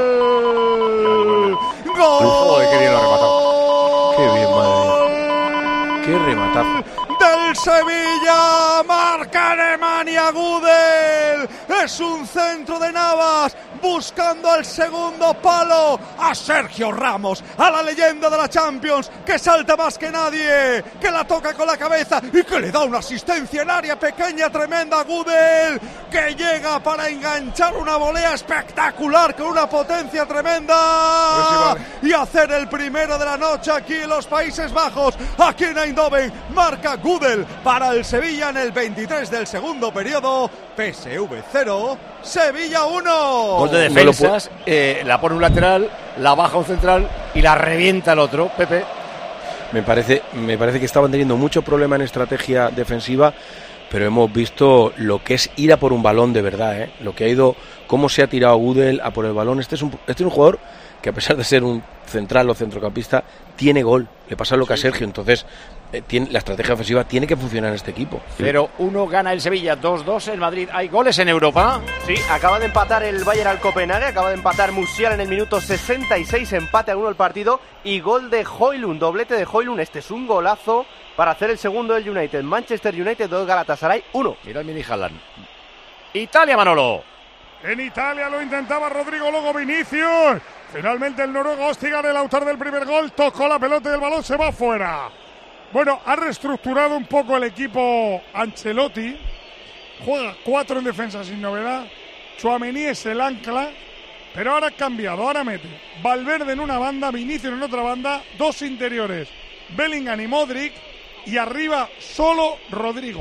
¡Gol! Joder, qué bien lo ha rematado. Qué bien, madre. Qué rematazo. Del Sevilla, marca Alemania, Gudel, Es un centro de Navas, buscando al segundo palo. A Sergio Ramos, a la leyenda de la Champions, que salta más que nadie, que la toca con la cabeza y que le da una asistencia en área pequeña tremenda a Gudel, que llega para enganchar una volea espectacular con una potencia tremenda y hacer el primero de la noche aquí en los Países Bajos, aquí en Eindhoven. Marca Gudel para el Sevilla en el veintitrés del segundo periodo. P S V cero, Sevilla uno. Gol de defensas, eh, la pone un lateral, la baja un central y la revienta el otro, Pepe. Me parece, me parece que estaban teniendo mucho problema en estrategia defensiva, pero hemos visto lo que es ir a por un balón de verdad, ¿eh? Lo que ha ido, cómo se ha tirado Gudel a por el balón. Este es un, este es un jugador que, a pesar de ser un central o centrocampista, tiene gol. Le pasa lo que a Sergio, entonces eh, tiene, la estrategia ofensiva tiene que funcionar en este equipo. cero uno gana el Sevilla, dos dos el Madrid. ¿Hay goles en Europa? Sí, acaba de empatar el Bayern al Copenhague, acaba de empatar Musiala en el minuto sesenta y seis, empate a uno el partido y gol de Højlund, doblete de Højlund. Este es un golazo para hacer el segundo del United. Manchester United dos, Galatasaray uno. Mira el mini Haaland. Italia, Manolo. En Italia lo intentaba Rodrigo, luego Vinicius. Finalmente el noruego Ostigar, el autor del primer gol, tocó la pelota y el balón se va fuera. Bueno, ha reestructurado un poco el equipo Ancelotti. Juega cuatro en defensa sin novedad. Tchouaméni es el ancla, pero ahora ha cambiado. Ahora mete Valverde en una banda, Vinicius en otra banda, dos interiores, Bellingham y Modric, y arriba solo Rodrigo.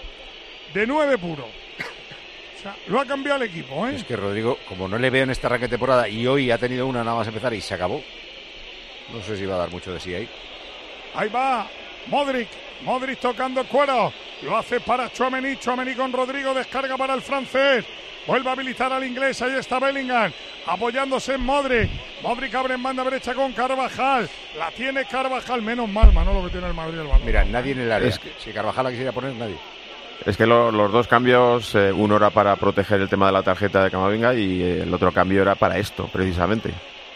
De nueve puro. O sea, lo ha cambiado el equipo, ¿eh? Es que Rodrigo, como no le veo en esta arranque de temporada y hoy ha tenido una nada más empezar y se acabó, no sé si va a dar mucho de sí ahí. Ahí va Modric, Modric tocando cuero, lo hace para Tchouaméni, Tchouaméni con Rodrigo, descarga para el francés, vuelve a habilitar al inglés, ahí está Bellingham, apoyándose en Modric, Modric abre en banda derecha con Carvajal, la tiene Carvajal, menos mal, Manolo, que tiene el Madrid el balón. Mira, nadie en el área, es que si Carvajal la quisiera poner, nadie. Es que lo, los dos cambios, eh, uno era para proteger el tema de la tarjeta de Camavinga y eh, el otro cambio era para esto, precisamente.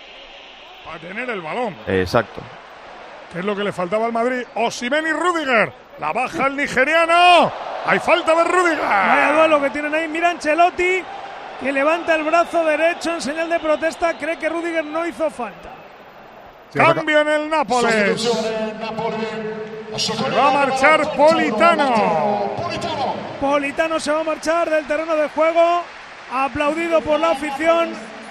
Para tener el balón. Exacto. ¿Qué es lo que le faltaba al Madrid? Osimhen y Rüdiger. La baja el nigeriano. Hay falta de Rüdiger. Vaya duelo que tienen ahí. Mira Ancelotti, que levanta el brazo derecho en señal de protesta. Cree que Rüdiger no hizo falta. Sí, cambio en el Nápoles. Se va a marchar Politano. Politano se va a marchar del terreno de juego, aplaudido por la afición,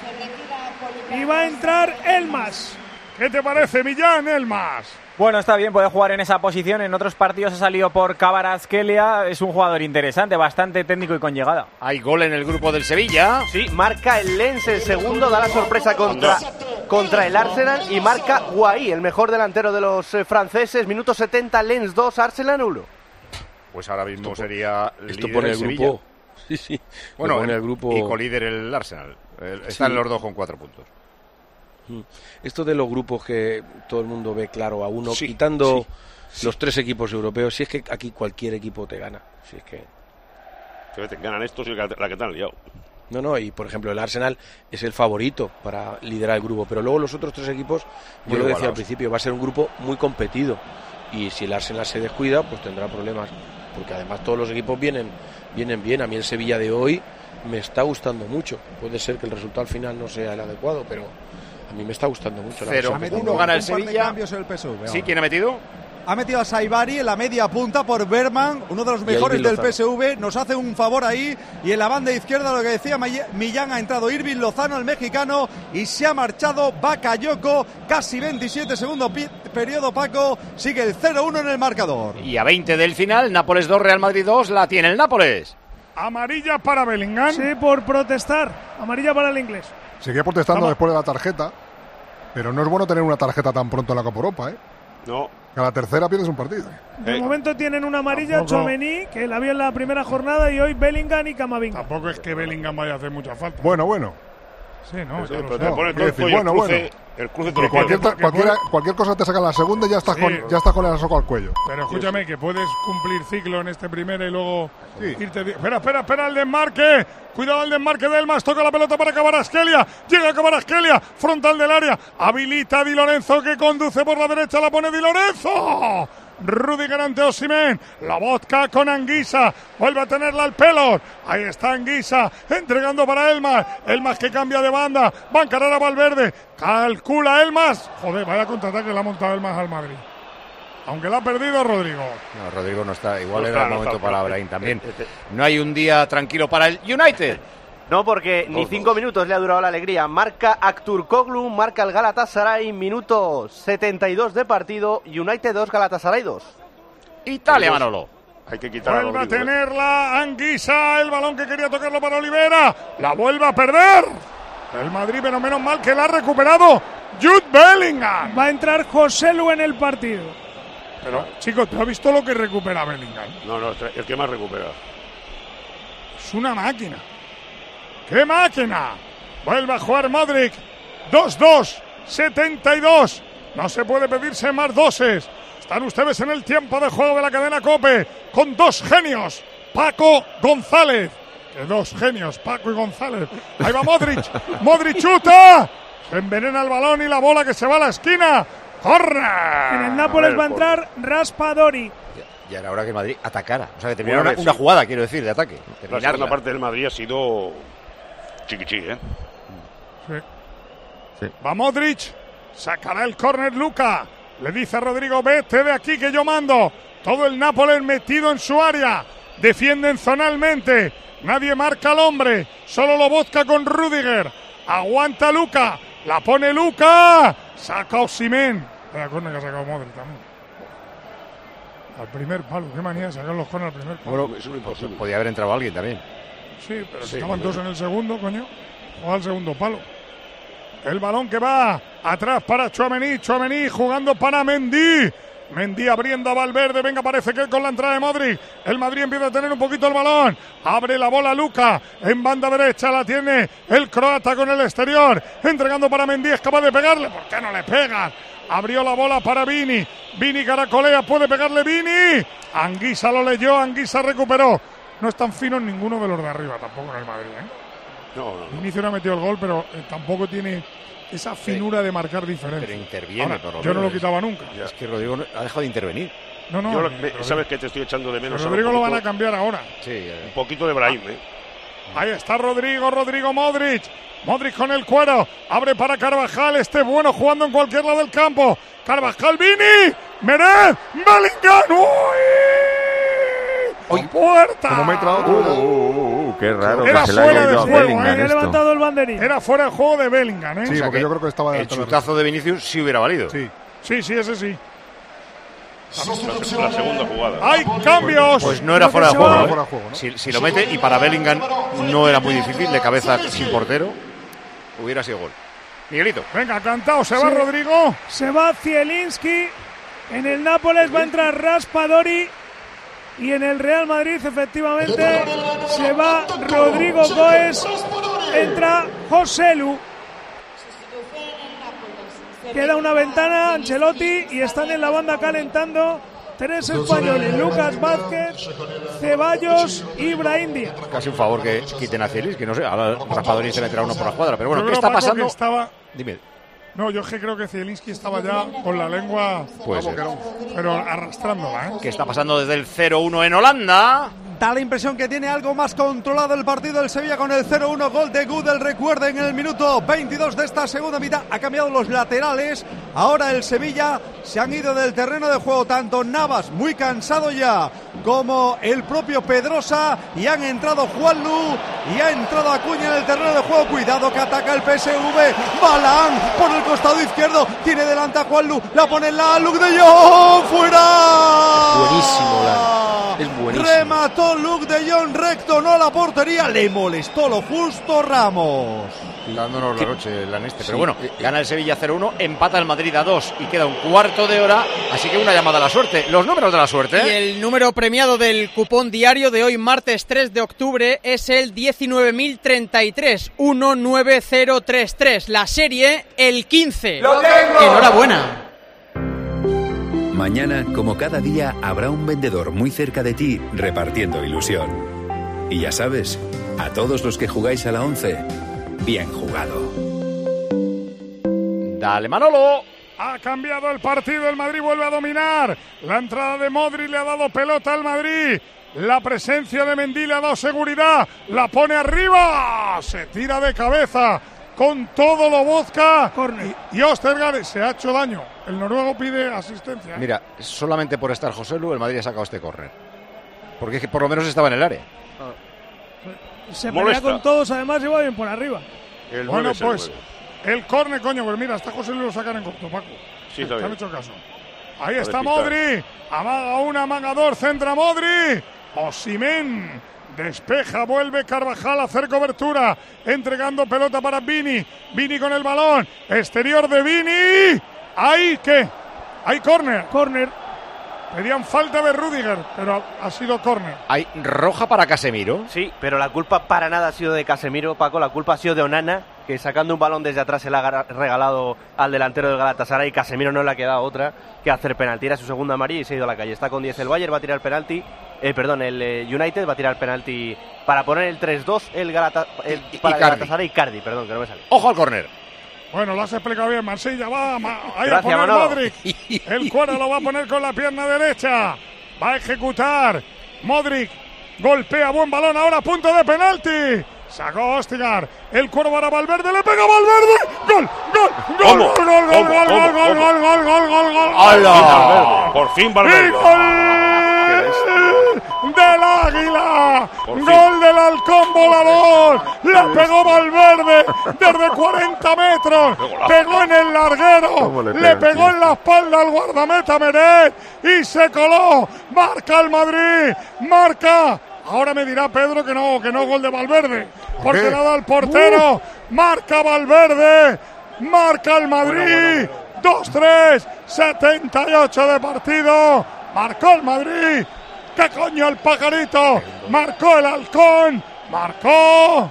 y va a entrar Elmas. ¿Qué te parece, Millán, Elmas? Bueno, está bien, puede jugar en esa posición. En otros partidos ha salido por Kvaratskhelia. Es un jugador interesante, bastante técnico y con llegada. Hay gol en el grupo del Sevilla. Sí, marca el Lens el segundo, da la sorpresa contra, contra el Arsenal, y marca Guaí, el mejor delantero de los eh, franceses. Minuto setenta, Lens dos, Arsenal uno. Pues ahora mismo esto sería esto líder pone el Sevilla. grupo. Sí, sí. Bueno, pone el grupo y colíder el Arsenal. Están sí. los dos con cuatro puntos. Esto de los grupos que todo el mundo ve claro a uno, sí, quitando sí, sí. los tres equipos europeos, si es que aquí cualquier equipo te gana. Si es que te ganan estos y la que te han liado. No, no, y por ejemplo el Arsenal es el favorito para liderar el grupo, pero luego los otros tres equipos, yo lo decía al principio, va a ser un grupo muy competido, y si el Arsenal se descuida, pues tendrá problemas, porque además todos los equipos vienen, vienen bien. A mí el Sevilla de hoy me está gustando mucho. Puede ser que el resultado al final no sea el adecuado, pero a mí me está gustando mucho. Cero uno gana el Sevilla. Cambios en el P S V, sí, ¿quién ha metido? Ha metido a Saibari en la media punta por Berman, uno de los mejores del P S V. Nos hace un favor ahí. Y en la banda izquierda, lo que decía Millán, ha entrado Irving Lozano, el mexicano, y se ha marchado Bakayoko. Casi veintisiete, segundo periodo, Paco. Sigue el cero uno en el marcador. Y a veinte del final, Nápoles dos, Real Madrid dos, la tiene el Nápoles. Amarilla para Bellingham. Sí, por protestar. Amarilla para el inglés. Seguía protestando Vamos. después de la tarjeta, pero no es bueno tener una tarjeta tan pronto en la Copa Europa, ¿eh? No. A la tercera pierdes un partido. De Eh. momento tienen una amarilla, Tampoco. Tchouaméni, que la vio en la primera jornada, y hoy Bellingham y Camavinga. Tampoco es que Bellingham vaya a hacer mucha falta. Bueno, bueno. Sí, no, Sí, ya lo pero sé. te pone el quiero tronco decir, y bueno, el cruce, bueno. el cruce te Pero lo cualquier, pierde. que cualquiera- puede- cualquier cosa te saca en la segunda y ya estás, Sí. con, ya estás con el soco al cuello. Pero escúchame, que puedes cumplir ciclo en este primero y luego Sí. irte... Espera, espera, espera, el desmarque. Cuidado el desmarque de Elmas. Toca la pelota para Kvaratskhelia. Llega Kvaratskhelia, frontal del área. Habilita a Di Lorenzo, que conduce por la derecha. La pone Di Lorenzo. Rudiger ante Osimhen. Lobotka con Anguissa. Vuelve a tenerla al pelo. Ahí está Anguissa entregando para Elmas. Elmas que cambia de banda. Va a encarar a Valverde. Calcula Elmas. Joder, vaya contraataque le ha montado Elmas al Madrid. Aunque la ha perdido Rodrigo. No, Rodrigo no está. Igual No era está, el no momento está, para no. Brahim también. No hay un día tranquilo para el United. No, porque ni cinco minutos le ha durado la alegría. Marca Aktürkoğlu, marca el Galatasaray, minuto setenta y dos de partido. United dos, Galatasaray dos. Italia, Manolo. Hay que quitar a Vuelve a Rodrigo, ¿eh? tenerla Anguissa, el balón que quería tocarlo para Olivera, la vuelve a perder. El Madrid, pero menos mal que la ha recuperado Jude Bellingham. Va a entrar Joselu en el partido. Pero, chicos, ¿tú has visto lo que recupera Bellingham? No, no, el que más recupera. Es una máquina. ¡Qué máquina! Vuelve a jugar Modric. dos dos, setenta y dos. No se puede pedirse más doses. Están ustedes en el tiempo de juego de la cadena COPE con dos genios, Paco González. Que dos genios, Paco y González. Ahí va Modric. Modric chuta. Se envenena el balón y la bola que se va a la esquina. ¡Corner! En el Nápoles va a entrar Raspadori. Ya era hora que el Madrid atacara. O sea, que terminara Bueno, una, una sí. jugada, quiero decir, de ataque. La Terminarla. segunda parte del Madrid ha sido chiquichi, ¿eh? Sí. Sí. Va Modric. Sacará el córner Luca. Le dice a Rodrigo, vete de aquí que yo mando. Todo el Nápoles metido en su área. Defienden zonalmente. Nadie marca al hombre. Solo Lobotka con Rudiger. Aguanta Luca. La pone Luca. Saca Osimhen. La córner que ha sacado Modric también. Al primer palo. Qué manía de sacar los córner al primer palo. Bueno, eso es imposible. Podía haber entrado alguien también. Sí, pero Sí, estaban bueno. dos en el segundo, coño. Juega al segundo palo. El balón que va atrás para Tchouaméni. Tchouaméni jugando para Mendy. Mendy abriendo a Valverde. Venga, parece que con la entrada de Modric. El Madrid empieza a tener un poquito el balón. Abre la bola Luca. En banda derecha la tiene el croata con el exterior. Entregando para Mendy. Es capaz de pegarle. ¿Por qué no le pegan? Abrió la bola para Vini. Vini caracolea. Puede pegarle Vini. Anguissa lo leyó. Anguissa recuperó. No es tan fino en ninguno de los de arriba tampoco en el Madrid, ¿eh? No, no, no. Inicio no ha metido el gol, pero eh, tampoco tiene esa finura de marcar diferencia. Pero interviene, Ahora, por lo yo no lo menos. quitaba nunca. Es que Rodrigo no- ha dejado de intervenir. No, no. Yo lo- eh, me- Rodrigo- sabes que te estoy echando de menos. pero ahora Rodrigo un lo van poquito- a cambiar ahora. Sí, eh. Un poquito de Brahim, ¿eh? Ahí está Rodrigo, Rodrigo Modric. Modric con el cuero. Abre para Carvajal. Este bueno jugando en cualquier lado del campo. Carvajal, Vini. Meret. Bellingham. ¡Uy! ¡Puerta! Como me trajo Uh, uh, uh, uh, qué raro Era que se le fuera haya de ido a juego, Bellingham ¿eh? Ha esto. levantado el banderín. Era fuera de juego de Bellingham, ¿eh? Sí, O sea porque que yo creo que estaba El chutazo de Vinicius sí hubiera valido. Sí. Sí, sí, ese sí. La, la segunda jugada. ¡Hay cambios! Pues no era Lo que fuera de se juego. va- ¿eh? fuera de juego, ¿no? Si, si lo mete y para Bellingham no era muy difícil, de cabeza sin portero, hubiera sido gol. Miguelito. Venga, cantado, se va Sí. Rodrigo. Se va Zielinski. En el Nápoles va a entrar Raspadori. Y en el Real Madrid, efectivamente, se va Rodrigo Goes. Entra Joselu. Queda una ventana, Ancelotti, y están en la banda calentando tres españoles: Lucas Vázquez, Ceballos y Brahim Díaz. Casi un favor que quiten a Celis, que no sé, ahora Raspadori se meterá uno por la cuadra. Pero bueno, Yo ¿qué creo, está Paco, que pasando? estaba... Dime. No, yo es que creo que Zielinski estaba ya con la lengua, Puede ser. pero arrastrándola, ¿eh? ¿Qué está pasando desde el cero uno en Holanda? Da la impresión que tiene algo más controlado el partido el Sevilla con el cero uno, gol de Gudel. Recuerden, en el minuto veintidós de esta segunda mitad ha cambiado los laterales. Ahora el Sevilla se han ido del terreno de juego tanto Navas, muy cansado ya, como el propio Pedrosa, y han entrado Juanlu y ha entrado Acuña en el terreno de juego. Cuidado que ataca el P S V. Balán por el costado izquierdo, tiene delante a Juanlu, la pone en la Luke de Jong, fuera. Buenísimo, Lan. Es buenísimo. Remató Luke de Jong recto, no a la portería, le molestó lo justo Ramos. Dándonos la noche, la Neste. Sí. Pero bueno, gana el Sevilla cero uno, empata el Madrid a dos y queda un cuarto de hora. Así que una llamada a la suerte. Los números de la suerte. Y el número premiado del cupón diario de hoy, martes tres de octubre, es el diecinueve mil treinta y tres, uno nueve cero tres tres. La serie, el quince. ¡Lo tengo! Enhorabuena. Mañana, como cada día, habrá un vendedor muy cerca de ti repartiendo ilusión. Y ya sabes, a todos los que jugáis a la once, bien jugado. Dale, Manolo. Ha cambiado el partido, el Madrid vuelve a dominar. La entrada de Modric le ha dado pelota al Madrid. La presencia de Mendy le ha dado seguridad. La pone arriba. Se tira de cabeza con todo lo Lobotka. Y, y Ostergaard se ha hecho daño. El noruego pide asistencia. Mira, solamente por estar José Lu, el Madrid ha sacado este córner. Porque es que por lo menos estaba en el área. Se pelea con todos, además lleva bien por arriba. El bueno, nueve pues el córner, coño, pues mira, hasta José Luis lo sacan en corto, Paco. Sí, está ¿Te bien. han hecho caso? Ahí A está despistar. Modric. Amaga un amagador, centra Modric. Osimhen despeja, vuelve Carvajal a hacer cobertura. Entregando pelota para Vini. Vini con el balón. Exterior de Vini. Ahí, ¿qué? Hay córner. Córner. Pedían falta de Rüdiger, pero ha sido córner. Hay roja para Casemiro. Sí, pero la culpa para nada ha sido de Casemiro, Paco. La culpa ha sido de Onana, que sacando un balón desde atrás se le ha regalado al delantero del Galatasaray. Y Casemiro no le ha quedado otra que hacer penalti. Era su segunda amarilla y se ha ido a la calle. Está con diez el Bayern, va a tirar penalti. Eh, perdón, el eh, United va a tirar penalti para poner el tres dos. El, Galata, el para el Galatasaray, Icardi, perdón, que no me sale. Ojo al córner. Bueno, lo has explicado bien, Marsella va ma, ahí Gracias, a poner Manolo. Modric. El cuero lo va a poner con la pierna derecha. Va a ejecutar Modric. Golpea, buen balón ahora, punto de penalti. Sacó Ostergaard. El cuero para Valverde, le pega Valverde. Gol, gol, gol, ¿Cómo? gol, gol, gol, ¿Cómo? gol, ¿Cómo? gol, gol, ¿Cómo? gol, gol, gol, gol, gol. ¡Hala! Por fin Valverde. ¡Y gol del Águila! Por fin. ¡Gol del Halcón volador! ¡Le pegó Valverde desde cuarenta metros! ¡Pegó en el larguero! ¿Cómo le ¡Le pega, pegó tío? en la espalda al guardameta Meret! ¡Y se coló! ¡Marca el Madrid! ¡Marca! Ahora me dirá Pedro que no, que no gol de Valverde, porque qué? le ha dado el portero. ¡Marca Valverde! ¡Marca el Madrid! dos tres, setenta y ocho de partido. Marcó el Madrid. ¿Qué coño el pajarito? Marcó el Halcón. Marcó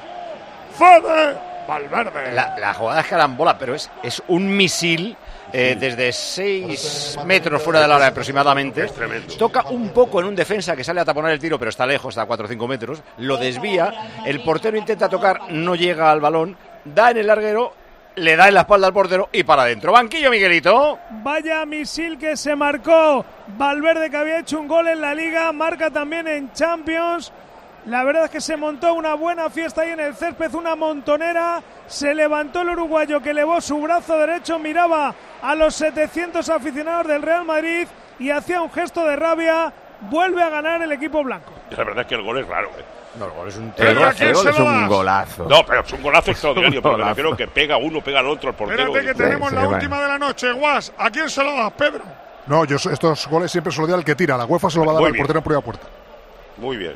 Fede Valverde. La, la jugada es carambola, pero es, es un misil eh, desde seis metros fuera del área aproximadamente. Es tremendo. Toca un poco en un defensa que sale a taponar el tiro, pero está lejos, está a cuatro o cinco metros. Lo desvía. El portero intenta tocar, no llega al balón. Da en el larguero. Le da en la espalda al portero y para adentro. Banquillo, Miguelito. Vaya misil que se marcó Valverde, que había hecho un gol en la Liga, marca también en Champions. La verdad es que se montó una buena fiesta ahí en el césped, una montonera. Se levantó el uruguayo, que elevó su brazo derecho, miraba a los setecientos aficionados del Real Madrid y hacía un gesto de rabia. Vuelve a ganar el equipo blanco. La verdad es que el gol es raro, ¿eh? No, el gol es un Pero ¿a quién se es lo un das? golazo. No, pero es un golazo extraordinario, pero me Golazo. refiero que pega uno, pega al otro, al portero. Espérate que y- tenemos sí, la vale. última de la noche, Guas. ¿A quién se lo das, Pedro? No, yo so- estos goles siempre se los doy al que tira. La UEFA se lo va a dar Muy al bien. portero en propia puerta. Muy bien.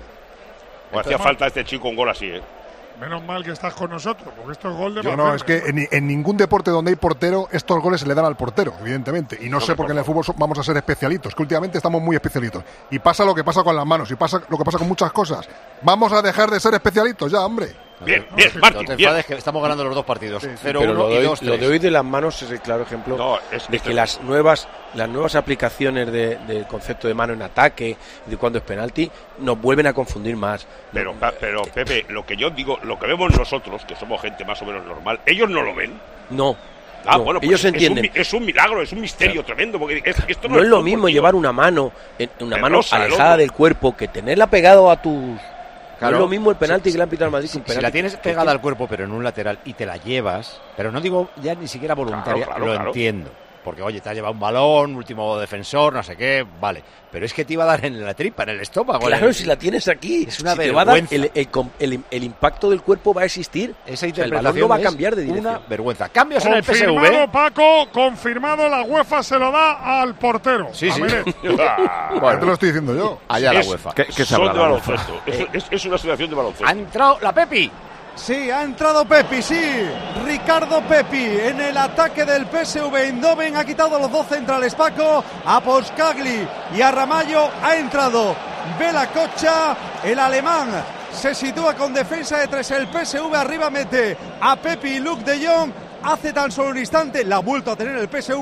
O hacía falta a este chico un gol así, ¿eh? Menos mal que estás con nosotros, porque esto es gol de Yo Valverde. no, es que en, en ningún deporte donde hay portero, estos goles se le dan al portero, evidentemente. Y no sé Hombre, por qué por en el fútbol so- vamos a ser especialitos, que últimamente estamos muy especialitos. Y pasa lo que pasa con las manos, y pasa lo que pasa con muchas cosas. Vamos a dejar de ser especialitos ya, hombre. Bien, bien, No Martín, te bien. enfades, que estamos ganando los dos partidos. cero Pero uno lo y de, hoy, dos lo de tres. hoy de las manos es el claro ejemplo No, es- de es que las nuevas las nuevas aplicaciones de- del concepto de mano en ataque y de cuando es penalti nos vuelven a confundir más. Pero, pa- pero, Pepe, lo que yo digo, lo que vemos nosotros, que somos gente más o menos normal, ellos no lo ven. No. Ah, no, bueno, pues ellos es un, entienden. mi- es un milagro, es un misterio tremendo, porque es- esto no, No es lo fútbol, mismo tío. llevar una mano en- una mano Pedrosa, alejada loco. del cuerpo que tenerla pegado a tus. Claro. No es lo mismo el penalti Sí, que le han pitado al Madrid que un Si penalti. la tienes que- pegada al cuerpo, pero en un lateral, y te la llevas, pero no digo ya ni siquiera voluntaria, Claro, claro, lo claro. entiendo. Porque, oye, te ha llevado un balón, último defensor, no sé qué, vale. Pero es que te iba a dar en la tripa, en el estómago. Claro, en el- si la tienes aquí, Es una si te va a dar vergüenza. el, el, com- el- el impacto del cuerpo va a existir. Esa O sea, el interpretación balón no va a es cambiar de dirección. una vergüenza. Cambios en el P S Confirmado, V. Paco, confirmado, la UEFA se lo da al portero. Sí, a sí. Meret. Ya te lo estoy diciendo yo. Allá la Es- UEFA. ¿Qué, qué se Son habla de la baloncesto. UEFA? Es, es- es una situación de baloncesto. Ha entrado la Pepi. Sí, ha entrado Pepi, sí. Ricardo Pepi en el ataque del P S V Eindhoven. Ha quitado a los dos centrales, Paco, a Poscagli y a Ramallo. Ha entrado Bela Cocha, el alemán. Se sitúa con defensa de tres. El P S V arriba mete a Pepi y Luke de Jong. Hace tan solo un instante la ha vuelto a tener el P S V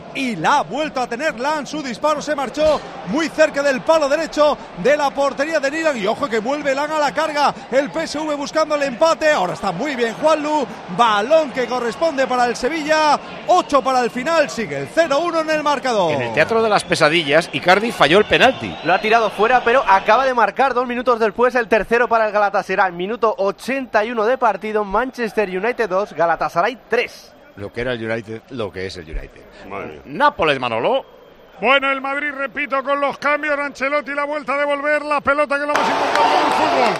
y la ha vuelto a tener Lan. Su disparo se marchó muy cerca del palo derecho de la portería de Nilan. Y ojo que vuelve Lan a la carga. El P S V buscando el empate. Ahora está muy bien Juanlu. Balón que corresponde para el Sevilla. ocho para el final. Sigue el cero uno en el marcador. En el Teatro de las Pesadillas, Icardi falló el penalti. Lo ha tirado fuera, pero acaba de marcar dos minutos después el tercero para el Galatasaray. Minuto ochenta y uno de partido. Manchester United dos, Galatasaray tres. Lo que era el United, lo que es el United. Nápoles, Manolo. Bueno, el Madrid, repito, con los cambios, Ancelotti la vuelta a devolver la pelota, que es lo más importante del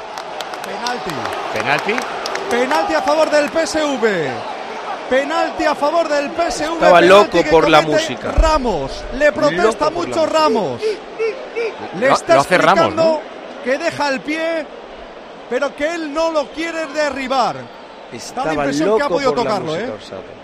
fútbol. Penalti. Penalti. Penalti a favor del P S V. Penalti a favor del P S V. Estaba Penalti loco que por la comete música. Ramos. Le protesta mucho Ramos. Le Lo- está lo hace Ramos, explicando ¿no? que deja el pie, pero que él no lo quiere derribar. Da la Estaba impresión loco que ha podido por la tocarlo, música, ¿eh? Orsato.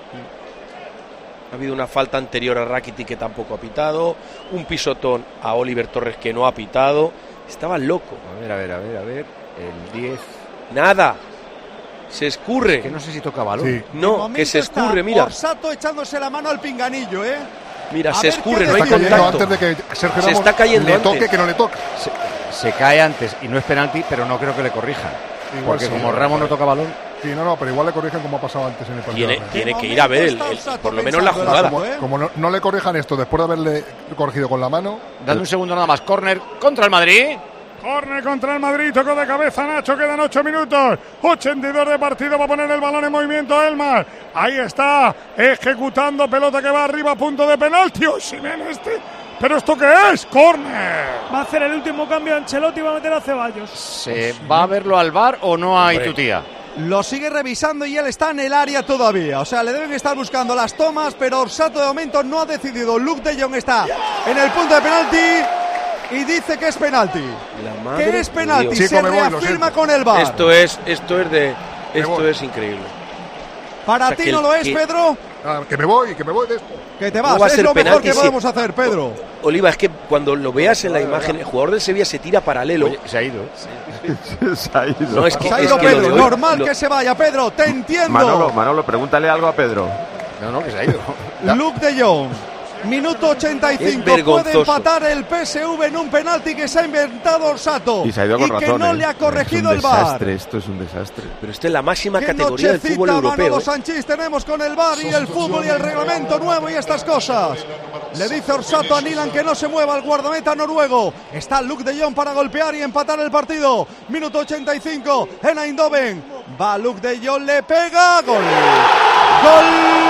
Ha habido una falta anterior a Rakitic que tampoco ha pitado, un pisotón a Oliver Torres que no ha pitado. Estaba loco. A ver, a ver, a ver, a ver. El diez. Nada. Se escurre. Es que no sé si toca balón. Sí. No, que se Está escurre, mira. Orsato echándose la mano al pinganillo, ¿eh? Mira, A se ver escurre, qué no hay Está cayendo contacto. antes de que Sergio Se Ramos está cayendo le antes. toque, que no le toca. Se, se cae antes y no es penalti, pero no creo que le corrijan. Igual Porque sí, como ¿eh? Ramos no toca balón. Sí, no, no, pero igual le corrigen como ha pasado antes en el partido. Tiene, de la tiene Real. que ir a ver el- el- por lo menos la jugada. ¿eh? Como no, no le corrijan esto después de haberle corregido con la mano. Dando un segundo nada más. Córner contra el Madrid. Corner contra el Madrid, tocó de cabeza Nacho, quedan ocho minutos, ochenta y dos de partido, va a poner el balón en movimiento Elmar, ahí está, ejecutando, pelota que va arriba, punto de penalti, ¡oh, Simeone este! ¿Pero esto qué es? ¡Córner! Va a hacer el último cambio Ancelotti y va a meter a Ceballos. ¿Se va a verlo al V A R o no hay Hombre. tu tía? Lo sigue revisando y él está en el área todavía. O sea, le deben estar buscando las tomas, pero Orsato de momento no ha decidido. Luke de Jong está en el punto de penalti y dice que es penalti. La madre Que es de penalti. Dios. Se reafirma con el V A R. Esto es, esto es de, esto es increíble. Para o sea, ti que no el- lo es, que- Pedro. Ah, que me voy, que me voy de esto. Que te ¿Cómo vas. va a Es ser lo mejor penalti que si- podemos hacer, Pedro. Oliva, es que cuando lo veas en la imagen, el jugador del Sevilla se tira paralelo. Oye, se ha ido. Se ha ido. No, es que, Se ha es ido que lo de Pedro. hoy- Normal lo- que se vaya, Pedro. Te entiendo. Manolo, Manolo, pregúntale algo a Pedro. No, no, que se ha ido. Luke de Jong. Minuto ochenta y Es cinco. Puede vergonzoso. empatar el P S V en un penalti que se ha inventado Orsato. Y se ha ido con y que razón. no ¿eh? le ha corregido es el un V A R. desastre, esto es un desastre. Pero esta es la máxima Qué categoría del fútbol nochecita, europeo. Manolo ¿eh? Sanchís, tenemos con el V A R y el fútbol y el reglamento nuevo y estas cosas. Le dice Orsato a Nilan que no se mueva el guardameta noruego. Está Luke de Jong para golpear y empatar el partido. Minuto ochenta y cinco en Eindhoven. Va Luke de Jong, le pega. Gol. Gol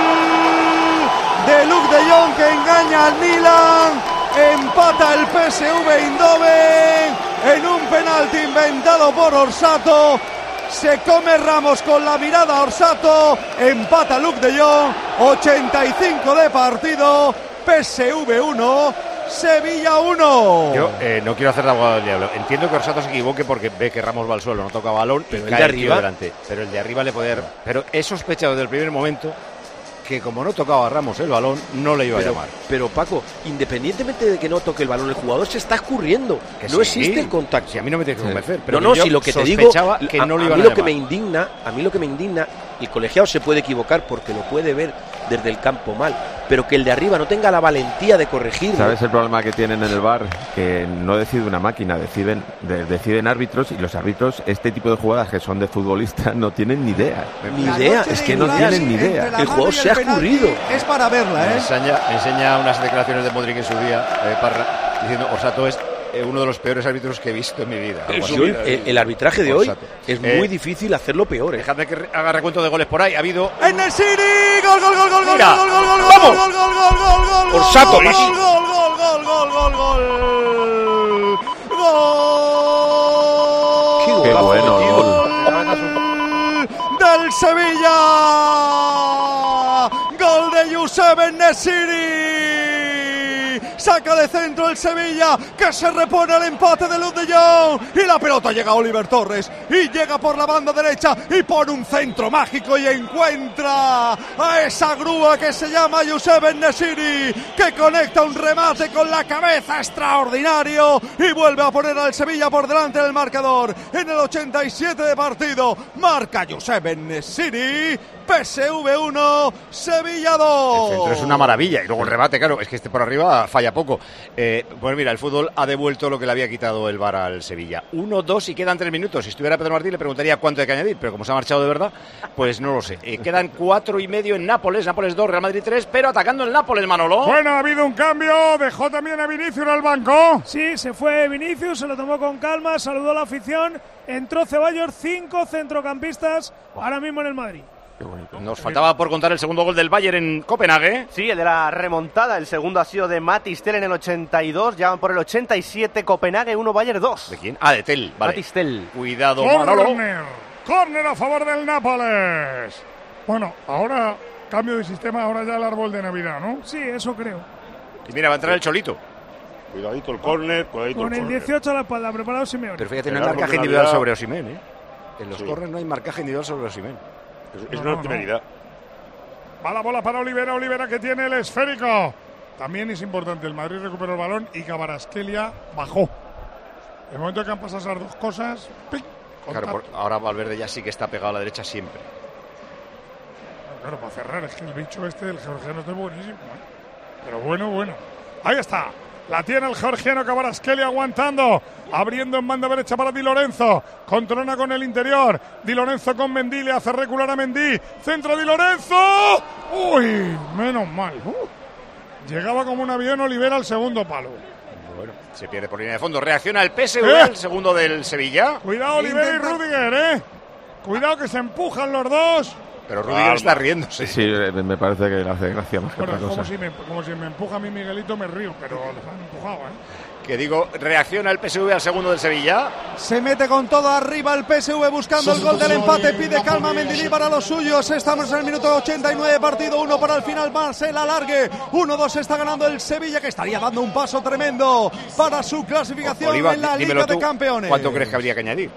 de Luke de Jong que engaña al Nilan. Empata el P S V Eindhoven en un penalti inventado por Orsato. Se come Ramos con la mirada a Orsato. Empata Luke de Jong. ochenta y cinco de partido. P S V uno, Sevilla uno. Yo eh, no quiero hacer de abogado del diablo. Entiendo que Orsato se equivoque porque ve que Ramos va al suelo, no toca balón, Pero y el cae de el tío arriba- delante. Pero el de arriba le puede... Pero he sospechado desde el primer momento que como no tocaba a Ramos el balón, no le iba Pero, a llamar. pero Paco, independientemente de que no toque el balón, el jugador se está escurriendo. Que no sí. existe el contacto. Si a mí no me tiene que convencer. Pero no, no, yo si lo que te digo, sospechaba que a, no le a iban mí a lo que me llamar. indigna, a mí lo que me indigna, el colegiado se puede equivocar porque lo puede ver desde el campo mal, pero que el de arriba no tenga la valentía de corregirlo. ¿Sabes el problema que tienen en el V A R? Que no decide una máquina, deciden, de- deciden árbitros, y los árbitros, este tipo de jugadas que son de futbolistas, no tienen ni idea. Ni idea, es que no tienen ni idea. El jugador se ha escurrido. Es para verla, Me ¿eh? enseña, me enseña unas declaraciones de Modric en su día, eh, Parra, diciendo Orsato es eh, uno de los peores árbitros que he visto en mi vida. Algo Sí, así. el, el arbitraje de hoy Orsato. es Eh, muy difícil hacerlo peor. ¿eh? Dejadme que re- haga recuento de goles por ahí. Ha habido... En el City, gol, gol, gol, gol, gol, Mira, gol, gol, gol, gol, ¡vamos! gol, gol, gol, gol, gol, gol, Orsato, gol, Messi. gol, gol, gol, gol, gol, gol, gol, Qué Qué golazo, bueno, tío. gol. del Sevilla, gol de Youssef En-Nesyri. Saca de centro el Sevilla, que se repone al empate de Luke de Jong. Y la pelota llega a Oliver Torres. Y llega por la banda derecha y pone un centro mágico y encuentra a esa grúa que se llama Youssef En-Nesyri, que conecta un remate con la cabeza extraordinario y vuelve a poner al Sevilla por delante del marcador. En el ochenta y siete de partido marca Youssef En-Nesyri. P S V uno, Sevilla dos. El centro es una maravilla y luego el remate, claro, es que este por arriba falla poco. Eh, pues mira, el fútbol ha devuelto lo que le había quitado el V A R al Sevilla. uno dos y quedan tres minutos. Si estuviera Pedro Martín le preguntaría cuánto hay que añadir, pero como se ha marchado de verdad, pues no lo sé. Eh, quedan cuatro y medio en Nápoles, Nápoles dos, Real Madrid tres, pero atacando el Nápoles, Manolo. Bueno, ha habido un cambio, dejó también a Vinicius en el banco. Sí, se fue Vinicius, se lo tomó con calma, saludó a la afición, entró Ceballos, cinco centrocampistas ahora mismo en el Madrid. Nos faltaba por contar el segundo gol del Bayern en Copenhague. Sí, el de la remontada. El segundo ha sido de Matis Tel en el ochenta y dos. Ya van por el ochenta y siete. Copenhague uno, Bayern dos. ¿De quién? Ah, de Tel. Vale. Matis Tel. Cuidado, Manolo. Córner. Córner a favor del Nápoles. Bueno, ahora cambio de sistema, ahora ya el árbol de Navidad, ¿no? Sí, eso creo. Y mira, va a entrar el Cholito. Cuidadito el córner, cuidadito Con el el córner. dieciocho a la espalda, preparado Simeone. Pero fíjate, no El hay árbol marcaje de individual Navidad. sobre Osimhen, ¿eh? En los Sí. córneres no hay marcaje individual sobre Osimhen. Es, es No, una no, temeridad. Va la bola para Olivera, Olivera que tiene el esférico. También es importante, el Madrid recuperó el balón y Kvaratskhelia bajó. El momento que han pasado esas dos cosas, ¡pic! Claro, por- ahora Valverde ya sí que está pegado a la derecha siempre. Claro, para cerrar, es que el bicho este, el georgiano, este es buenísimo, ¿eh? Pero bueno, bueno. Ahí está. La tiene el georgiano Kvaratskhelia aguantando. Abriendo en banda derecha para Di Lorenzo. Controla con el interior. Di Lorenzo con Mendy. Le hace recular a Mendy. Centro Di Lorenzo. Uy, menos mal. Uh. Llegaba como un avión Olivera al segundo palo. Bueno, se pierde por línea de fondo. Reacciona el P S V, ¿Eh? el segundo del Sevilla. Cuidado Olivera y Rudiger, ¿eh? Cuidado que se empujan los dos. Pero Rudiger está riéndose. Sí, eh, me parece que le hace gracia más que Bueno, es otra como cosa. si, me, como si me empuja a mí Miguelito, me río, pero les han empujado, ¿eh? Que digo, reacciona el P S V al segundo del Sevilla. Se mete con todo arriba el P S V buscando el gol del empate. Pide calma Mendilí para los suyos. Estamos en el minuto ochenta y nueve, partido uno para el final. Marcel alargue. uno dos está ganando el Sevilla, que estaría dando un paso tremendo para su clasificación Oliva, en la dímelo Liga tú, de Campeones. ¿cuánto crees que habría que añadir?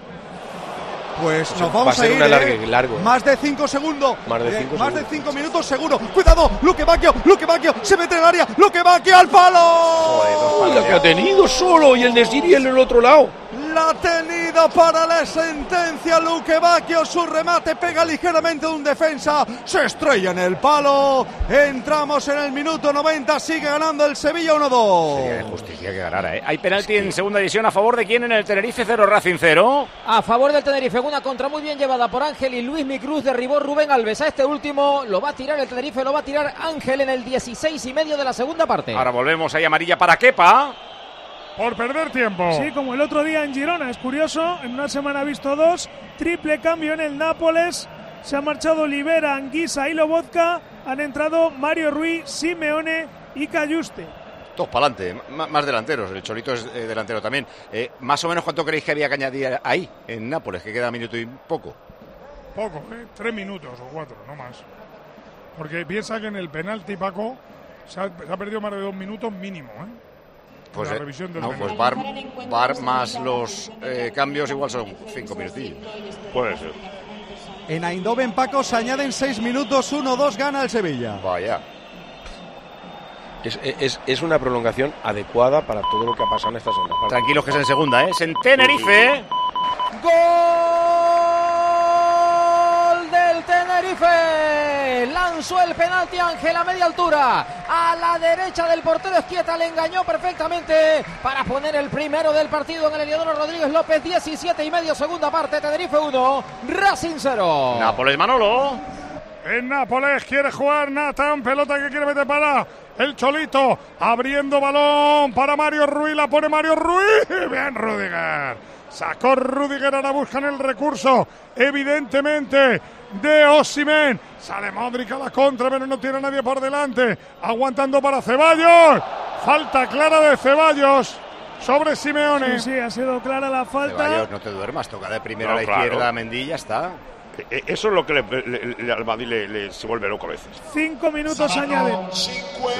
Pues Pues nos va vamos a ser a ir un ¿eh? alargue largo. Más de cinco segundos. Más de Eh, cinco más de segundos. cinco minutos seguro. Cuidado, Luque Bacchio, Luque Bacchio, se mete en el área, Luque Bacchio al palo. Uy, la que ha tenido solo y el de Siri en el otro lado. La ha tenido para la sentencia Luque Bacchio. Su remate pega ligeramente de un defensa. Se estrella en el palo. Entramos en el minuto noventa. Sigue ganando el Sevilla uno dos. Sería de justicia que ganara, ¿eh? Hay penalti en segunda división a favor de quién en el Tenerife, cero Racing cero. A favor del Tenerife, una contra muy bien llevada por Ángel y Luis Micruz, derribó Rubén Alves. A este último lo va a tirar el Tenerife, lo va a tirar Ángel en el dieciséis y medio de la segunda parte. Ahora volvemos ahí, amarilla para Kepa. Por perder tiempo. Sí, como el otro día en Girona, es curioso, en una semana ha visto dos, triple cambio en el Nápoles, se ha marchado Olivera, Anguissa y Lobotka, han entrado Mario Ruiz, Simeone y Cayuste. Todos para adelante, más delanteros. El Cholito es eh, delantero también. Eh, más o menos, ¿cuánto creéis que había que añadir ahí, en Nápoles, que queda minuto y poco? Poco, ¿eh? Tres minutos o cuatro, no más. Porque piensa que en el penalti, Paco, se ha, se ha perdido más de dos minutos mínimo, ¿eh? Pues, La eh, revisión del no, penalti. pues bar, bar más los eh, cambios igual son cinco minutillos. Puede ser. En Eindhoven, Paco, se añaden seis minutos. uno dos gana el Sevilla. Vaya. Es, es, es una prolongación adecuada para todo lo que ha pasado en esta segunda parte. Tranquilos que es en segunda, ¿eh? Es en Tenerife. ¡Gol del Tenerife! Lanzó el penalti Ángel a media altura. A la derecha del portero Esquieta, le engañó perfectamente para poner el primero del partido en el Heliodoro Rodríguez López. diecisiete y medio, segunda parte. Tenerife uno, Racing cero. Nápoles, Manolo. En Nápoles quiere jugar Nathan, pelota que quiere meter para el Cholito, abriendo balón para Mario Ruiz, la pone Mario Ruiz, bien Rudiger, sacó Rudiger, ahora buscan el recurso, evidentemente, de Osimhen, sale Modric a la contra, pero no tiene a nadie por delante, aguantando para Ceballos, falta clara de Ceballos sobre Simeone. Sí, sí, ha sido clara la falta. Ceballos, no te duermas, toca de primera No, a la claro. izquierda, Mendy, ya está. Eh, Eso es lo que le, le- le- al Madrid le, le- se vuelve loco a veces. Cinco minutos añaden. Sí.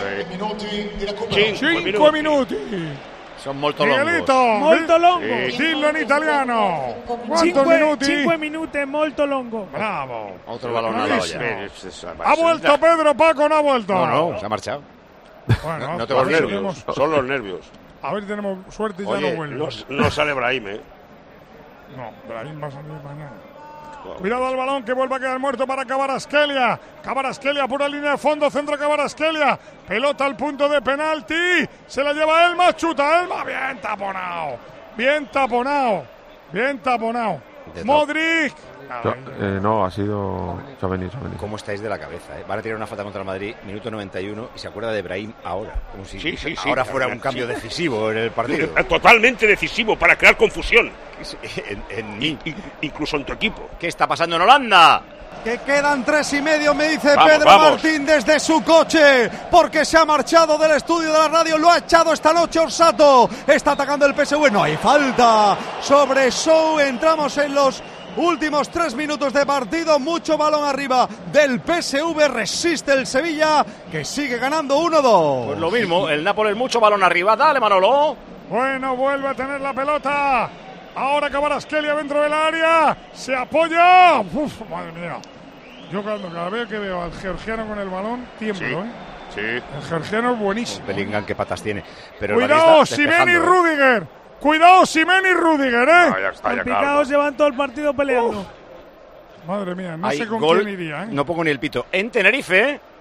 Cinco minutos. Son molto longos. Miguelito, Molto longo. Sí, dillo en italiano. ¿Cuántos Cinque, minutos? cinque minuti molto longo. Bravo. Otro balón a la olla. Ha vuelto Pedro, Paco, no ha vuelto. No, no, se ha marchado. Bueno, No te Los vas a ir. nervios, son los nervios. a ver si tenemos suerte y ya Oye, no vuelve. no, no sale Brahim, ¿eh? No, Brahim va a salir mañana. Cuidado al balón que vuelve a quedar muerto para Kvaratskhelia. Kvaratskhelia, pura línea de fondo, centro Kvaratskhelia. Pelota al punto de penalti. Se la lleva Elmas, chuta Elmas. Bien taponado. Bien taponado. Bien taponado. Modric. No, eh, no, ha sido Tchouaméni, Tchouaméni. ¿Cómo estáis de la cabeza? Eh? Van a tirar una falta contra el Madrid, minuto noventa y uno, y se acuerda de Brahim ahora. Como si sí, sí, sí, ahora sí, fuera sí, un cambio sí. decisivo en el partido. Totalmente decisivo para crear confusión. En, en mí. Incluso en tu equipo. ¿Qué está pasando en Holanda? Que quedan tres y medio, me dice vamos, Pedro vamos. Martín desde su coche, porque se ha marchado del estudio de la radio, lo ha echado esta noche Orsato, está atacando el P S V, no hay falta sobre Sou, entramos en los últimos tres minutos de partido, mucho balón arriba del P S V, resiste el Sevilla, que sigue ganando uno dos. Pues lo mismo, el Nápoles mucho balón arriba, dale Manolo. Bueno, vuelve a tener la pelota. Ahora Kvaratskhelia dentro del área. Se apoya. Uf, madre mía. Yo cuando cada vez que veo al georgiano con el balón, tiemblo, Sí, ¿eh? sí. El georgiano es buenísimo. Bellingham, qué patas tiene. Pero el Cuidado, Madrid está Simen y despejando, ¿eh? Rudiger. Cuidado, Simen y Rudiger, ¿eh? No, ya está, ya Picados llevan todo el partido peleando. Uf. Madre mía, no Hay sé con gol, quién iría, ¿eh? no pongo ni el pito. En Tenerife, ¿eh?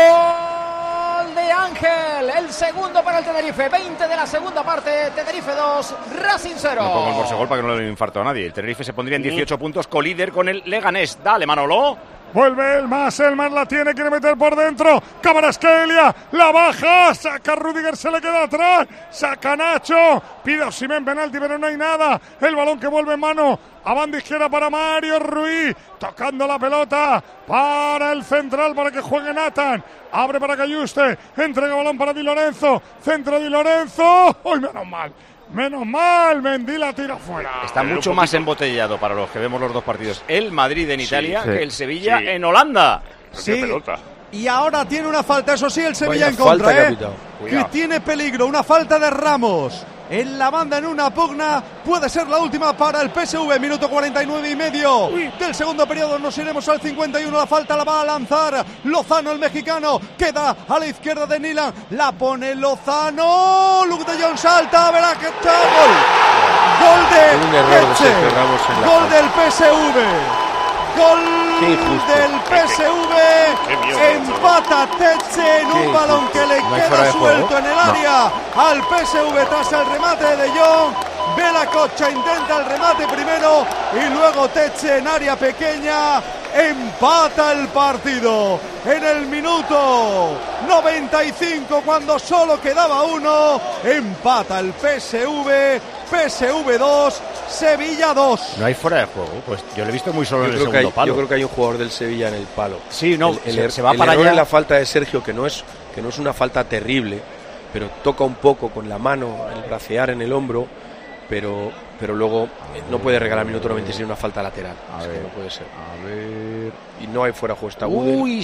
Gol de Ángel, el segundo para el Tenerife, veinte de la segunda parte, Tenerife dos, Racing cero. No pongo el por gol para que no le infarto a nadie. El Tenerife se pondría en dieciocho puntos, colíder con el Leganés. Dale, Manolo. Vuelve Elmas, Elmas la tiene, quiere meter por dentro. Kvaratskhelia, la baja, saca Rudiger, se le queda atrás. Saca Nacho, pide a Osimhen penalti, pero no hay nada. El balón que vuelve en mano a banda izquierda para Mario Ruiz, tocando la pelota para el central para que juegue Nathan. Abre para Cayuste, entrega balón para Di Lorenzo, centro Di Lorenzo. ¡Uy, menos mal! Menos mal, Mendy la tira fuera. Está mucho más embotellado para los que vemos los dos partidos. El Madrid en Italia sí. que el Sevilla Sí. en Holanda. Sí. Y ahora tiene una falta, eso sí, el Sevilla Vaya en contra, falta, ¿eh? capitán. Que Cuidado. tiene peligro, una falta de Ramos. En la banda, en una pugna, puede ser la última para el P S V, minuto cuarenta y nueve y medio del segundo periodo, nos iremos al cincuenta y uno, la falta la va a lanzar Lozano, el mexicano, queda a la izquierda de Nilan, la pone Lozano, Luke de Jong salta, verá que está, gol, gol de Un error de Tche. Sergio Ramos en la Gol falta. del P S V. Gol Qué injusto. del P S V, Qué mierda, empata Tche en Qué un balón injusto. que le ¿No hay fuera queda de juego? suelto en el No. área al P S V tras el remate de De Jong. Ve la Cocha, intenta el remate primero y luego Tche en área pequeña, empata el partido en el minuto noventa y cinco cuando solo quedaba uno, empata el P S V, P S V dos, Sevilla dos. No hay fuera de juego. Pues yo lo he visto muy solo Yo en el creo, que segundo hay, palo. yo creo que hay un jugador del Sevilla en el palo. Sí, no, el, se- el, se va el para error allá. en la falta de Sergio, que no es que no es una falta terrible, pero toca un poco con la mano, el bracear en el hombro, pero pero luego eh, no puede regalar minuto noventa y seis una falta lateral. A Es que ver, no puede ser. A ver. Y no hay fuera de juego, está Gudel. Uy,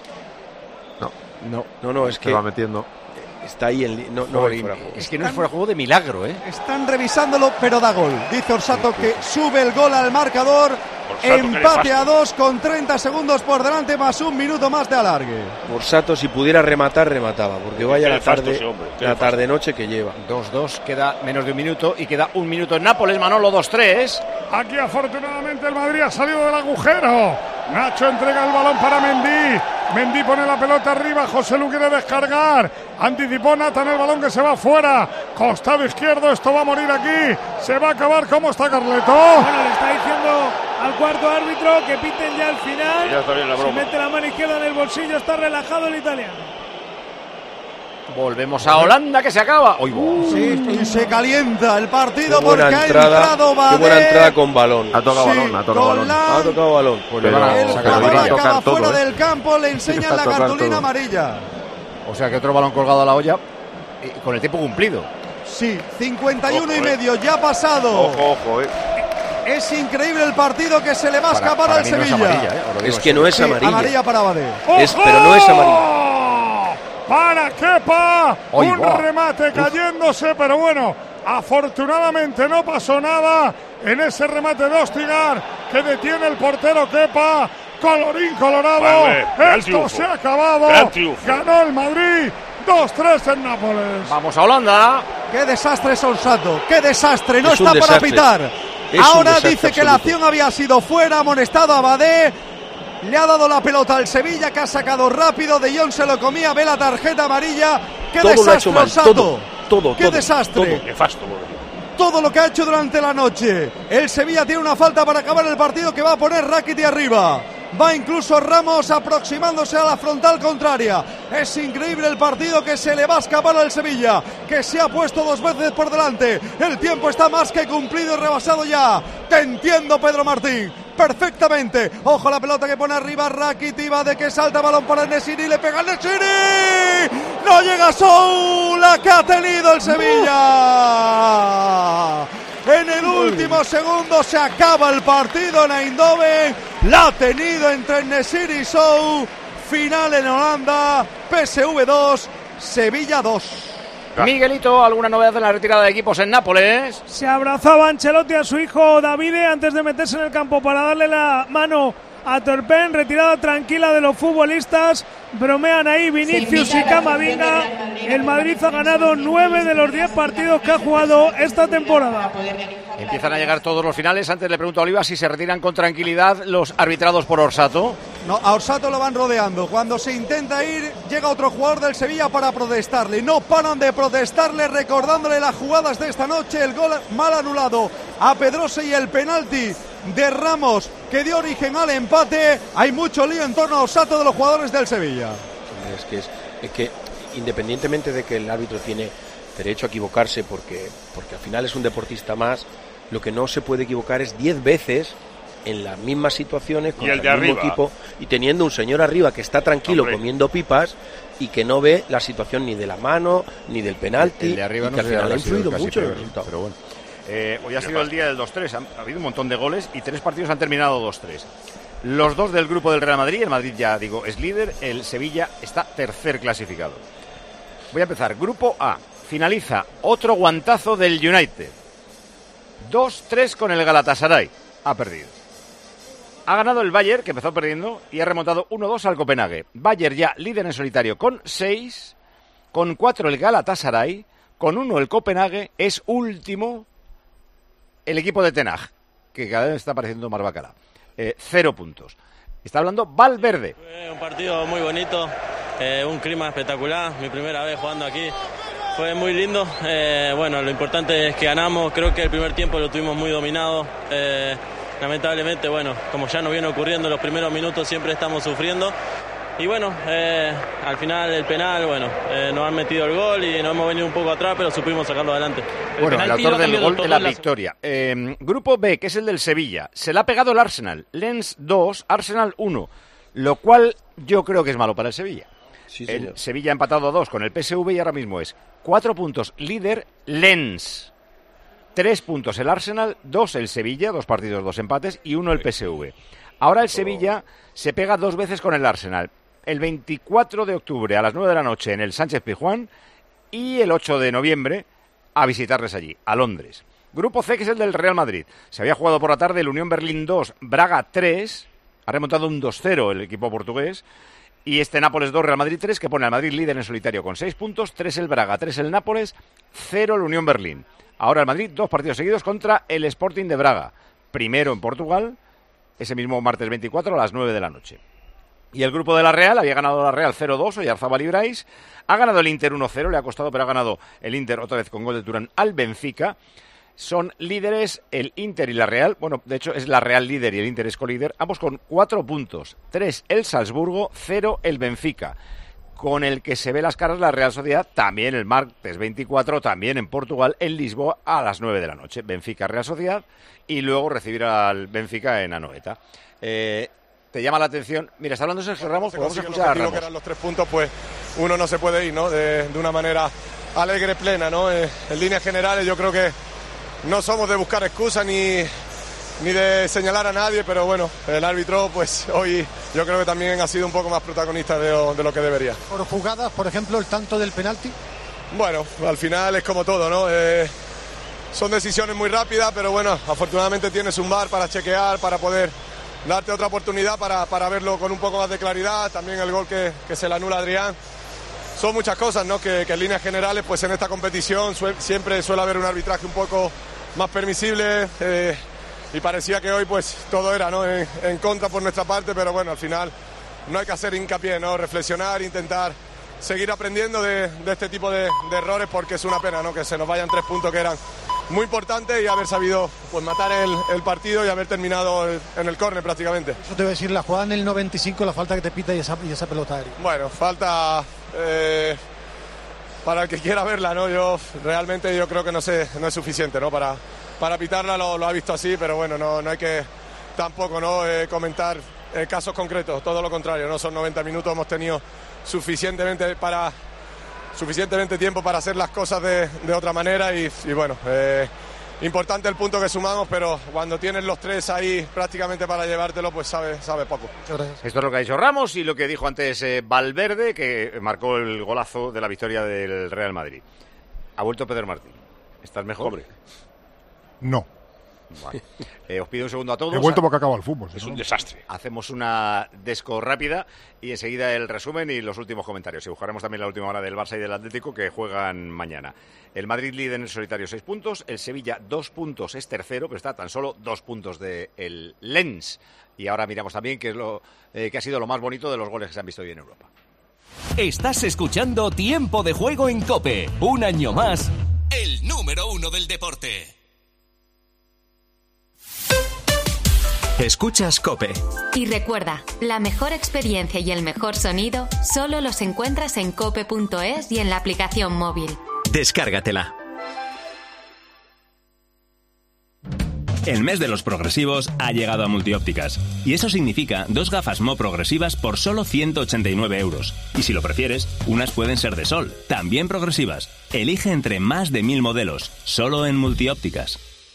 No, No, no, no, es se que va metiendo. está ahí en li- no, no hay fuera de juego. es que no es fuera de juego de milagro, ¿eh? Están revisándolo, pero da gol. Dice Orsato que sube el gol al marcador. Orsato, que Empate nefasto. a dos con treinta segundos por delante, más un minuto más de alargue. Por Sato, si pudiera rematar, remataba, porque vaya Qué la nefasto tarde, ese hombre, qué la nefasto. tarde noche que lleva. dos dos, queda menos de un minuto y queda un minuto en Nápoles. Manolo dos tres. Aquí afortunadamente el Madrid ha salido del agujero. Nacho entrega el balón para Mendy. Mendy pone la pelota arriba. José Lu quiere descargar. Anticipó Nathan el balón que se va fuera. Costado izquierdo. Esto va a morir aquí. Se va a acabar. ¿Cómo está Carleto? Bueno, le está diciendo al cuarto árbitro que piten ya al final. Ya está bien la Se broma. mete la mano izquierda en el bolsillo, está relajado el italiano. Volvemos a Holanda que se acaba. Uy, bo. Sí, y se calienta el partido Qué buena porque ha entrada, entrado qué buena Badé. entrada con balón. Ha tocado Sí, balón, ha tocado balón. Golan. Ha tocado balón. Pues le van a El sacar jugador amarilla. tocar acaba todo, fuera ¿eh? del campo, le enseñan Va a la tocar cartulina todo. amarilla. O sea que otro balón colgado a la olla y con el tiempo cumplido. Sí, cincuenta y uno y Ojo, eh. medio, ya pasado. Ojo, ojo, eh. Es increíble el partido que se le va a Para- escapar para al mí no es Sevilla. amarilla, ¿eh? Os lo digo Es que en no es Sí, amarilla. amarilla para Badé. Es- ¡Ojo! pero no es amarilla. Para Kepa, Oy, un va. remate cayéndose, pero bueno, afortunadamente no pasó nada en ese remate de Ostigar que detiene el portero Kepa. Colorín colorado, Vale, gran esto triunfo. se ha acabado. Gran triunfo. Ganó el Madrid, dos tres en Nápoles. Vamos a Holanda. Qué desastre es Orsato, qué desastre, no Es un está para desastre. pitar. Ahora dice que la acción había sido fuera, amonestado a Badé. Le ha dado la pelota al Sevilla, que ha sacado rápido. De Jong se lo comía, ve la tarjeta amarilla. ¡Qué todo desastre, lo ha hecho mal, Osato! todo, todo, ¡Qué todo, desastre! todo, nefasto. Todo lo que ha hecho durante la noche. El Sevilla tiene una falta para acabar el partido que va a poner Rakiti arriba. Va incluso Ramos aproximándose a la frontal contraria. Es increíble el partido que se le va a escapar al Sevilla, que se ha puesto dos veces por delante. El tiempo está más que cumplido y rebasado ya. Te entiendo, Pedro Martín, perfectamente. Ojo a la pelota que pone arriba Rakiti, va de que salta, balón para Nesiri, le pega el Nesiri. No llega Sou, la que ha tenido el Sevilla. En el último segundo se acaba el partido en Eindhoven. La ha tenido entre Nesiri y Sou. Final en Holanda. P S V dos, Sevilla dos. Miguelito, ¿alguna novedad en la retirada de equipos en Nápoles? Se abrazaba Ancelotti a su hijo Davide antes de meterse en el campo para darle la mano a Turpin. Retirada tranquila de los futbolistas. Bromean ahí Vinicius y Camavinga. El Madrid ha ganado nueve de los diez partidos que ha jugado esta temporada. Empiezan a llegar todos los finales. Antes le pregunto a Oliva si se retiran con tranquilidad los arbitrados por Orsato. No, a Orsato lo van rodeando. Cuando se intenta ir, llega otro jugador del Sevilla para protestarle. No paran de protestarle, recordándole las jugadas de esta noche. El gol mal anulado a Pedrosa y el penalti de Ramos que dio origen al empate. Hay mucho lío en torno a Orsato de los jugadores del Sevilla. Es que, es, es que independientemente de que el árbitro tiene derecho a equivocarse, porque, porque al final es un deportista más, lo que no se puede equivocar es diez veces en las mismas situaciones con el, el, de el mismo arriba. equipo y teniendo un señor arriba que está tranquilo Hombre. comiendo pipas y que no ve la situación ni de la mano ni del penalti, El de arriba y no que al sé, final ha habrá sido influido casi mucho en el peor, resultado. pero bueno. Eh, hoy ha sido el día del dos tres, ha, ha habido un montón de goles y tres partidos han terminado dos tres. Los dos del grupo del Real Madrid, el Madrid ya digo es líder, el Sevilla está tercer clasificado. Voy a empezar, grupo A, finaliza otro guantazo del United. dos tres con el Galatasaray, ha perdido. Ha ganado el Bayern, que empezó perdiendo, y ha remontado uno dos al Copenhague. Bayern ya líder en solitario con seis, con cuatro el Galatasaray, con uno el Copenhague, es último el equipo de Ten Hag, que cada vez está pareciendo más bacala. Eh, cero puntos. Está hablando Valverde. Fue un partido muy bonito, eh, un clima espectacular, mi primera vez jugando aquí. Fue muy lindo, eh, bueno, lo importante es que ganamos, creo que el primer tiempo lo tuvimos muy dominado. Eh, lamentablemente, bueno, como ya nos viene ocurriendo en los primeros minutos, siempre estamos sufriendo. Y bueno, eh, al final el penal, bueno, eh, nos han metido el gol y nos hemos venido un poco atrás, pero supimos sacarlo adelante. El Bueno, el penalti autor lo del cambió gol todo de la en la- victoria. Eh, grupo B, que es el del Sevilla. Se le ha pegado el Arsenal. Lens dos, Arsenal uno. Lo cual yo creo que es malo para el Sevilla. Sí, el señor. Sevilla ha empatado a dos con el P S V y ahora mismo es cuatro puntos líder Lens. Tres puntos el Arsenal, dos el Sevilla, dos partidos, dos empates y uno el P S V. Ahora el Sevilla se pega dos veces con el Arsenal. El veinticuatro de octubre a las nueve de la noche en el Sánchez Pizjuán y el ocho de noviembre a visitarles allí, a Londres. Grupo C, que es el del Real Madrid. Se había jugado por la tarde el Unión Berlín dos, Braga tres. Ha remontado un dos cero el equipo portugués. Y este Nápoles dos, Real Madrid tres, que pone al Madrid líder en solitario con seis puntos. tres el Braga, tres el Nápoles, cero el Unión Berlín. Ahora el Madrid, dos partidos seguidos contra el Sporting de Braga. Primero en Portugal, ese mismo martes veinticuatro a las nueve de la noche. Y el grupo de la Real, había ganado la Real cero dos, Oyarzábal y Brais. Ha ganado el Inter uno cero, le ha costado, pero ha ganado el Inter otra vez con gol de Turán al Benfica. Son líderes el Inter y la Real. Bueno, de hecho es la Real líder y el Inter es colíder. Ambos con cuatro puntos. tres el Salzburgo, cero el Benfica. Con el que se ve las caras la Real Sociedad, también el martes veinticuatro, también en Portugal, en Lisboa, a las nueve de la noche. Benfica, Real Sociedad, y luego recibir al Benfica en Anoeta. Eh... ¿Te llama la atención? Mira, está hablando Sergio Ramos, pues vamos a escuchar a Ramos. Que eran los tres puntos, pues uno no se puede ir, ¿no? De, de una manera alegre, plena, ¿no? Eh, en líneas generales yo creo que no somos de buscar excusas ni, ni de señalar a nadie, pero bueno, el árbitro, pues hoy yo creo que también ha sido un poco más protagonista de lo, de lo que debería. Por jugadas, por ejemplo, el tanto del penalti. Bueno, al final es como todo, ¿no? Eh, son decisiones muy rápidas, pero bueno, afortunadamente tienes un V A R para chequear, para poder darte otra oportunidad para, para verlo con un poco más de claridad. También el gol que, que se le anula a Adrián. Son muchas cosas, ¿no? Que, que en líneas generales, pues en esta competición suel, siempre suele haber un arbitraje un poco más permisible. Eh, y parecía que hoy pues todo era, ¿no?, en, en contra por nuestra parte, pero bueno, al final no hay que hacer hincapié, ¿no?, reflexionar, intentar seguir aprendiendo de, de este tipo de, de errores, porque es una pena, ¿no?, que se nos vayan tres puntos que eran muy importantes y haber sabido pues matar el, el partido y haber terminado el, en el córner prácticamente. Eso te voy a decir, la jugada en el noventa y cinco, la falta que te pita y esa, y esa pelota aérea. Bueno, falta eh, para el que quiera verla, ¿no? Yo realmente yo creo que no sé, no es suficiente, ¿no? Para, para pitarla lo, lo ha visto así, pero bueno, no, no hay que tampoco, ¿no?, eh, comentar eh, casos concretos, todo lo contrario, no son noventa minutos, hemos tenido suficientemente para suficientemente tiempo para hacer las cosas de, de otra manera y, y bueno, eh, importante el punto que sumamos, pero cuando tienes los tres ahí prácticamente para llevártelo, pues sabe, sabe poco. Esto es lo que ha dicho Ramos y lo que dijo antes eh, Valverde, que marcó el golazo de la victoria del Real Madrid. Ha vuelto Pedro Martín. ¿Estás mejor? Hombre. No. Vale. Eh, os pido un segundo a todos. He vuelto porque acaba el fútbol. Es ¿no? un desastre. Hacemos una desco rápida y enseguida el resumen y los últimos comentarios. Y buscaremos también la última hora del Barça y del Atlético, que juegan mañana. El Madrid líder en el solitario, seis puntos. El Sevilla, dos puntos, es tercero, pero está tan solo dos puntos del Lens. Y ahora miramos también qué es lo eh, que ha sido lo más bonito de los goles que se han visto hoy en Europa. Estás escuchando Tiempo de Juego en COPE. Un año más, el número uno del deporte. Escuchas COPE. Y recuerda, la mejor experiencia y el mejor sonido solo los encuentras en cope punto es y en la aplicación móvil. Descárgatela. El mes de los progresivos ha llegado a Multiópticas. Y eso significa dos gafas M O progresivas por solo ciento ochenta y nueve euros. Y si lo prefieres, unas pueden ser de sol, también progresivas. Elige entre más de mil modelos, solo en Multiópticas.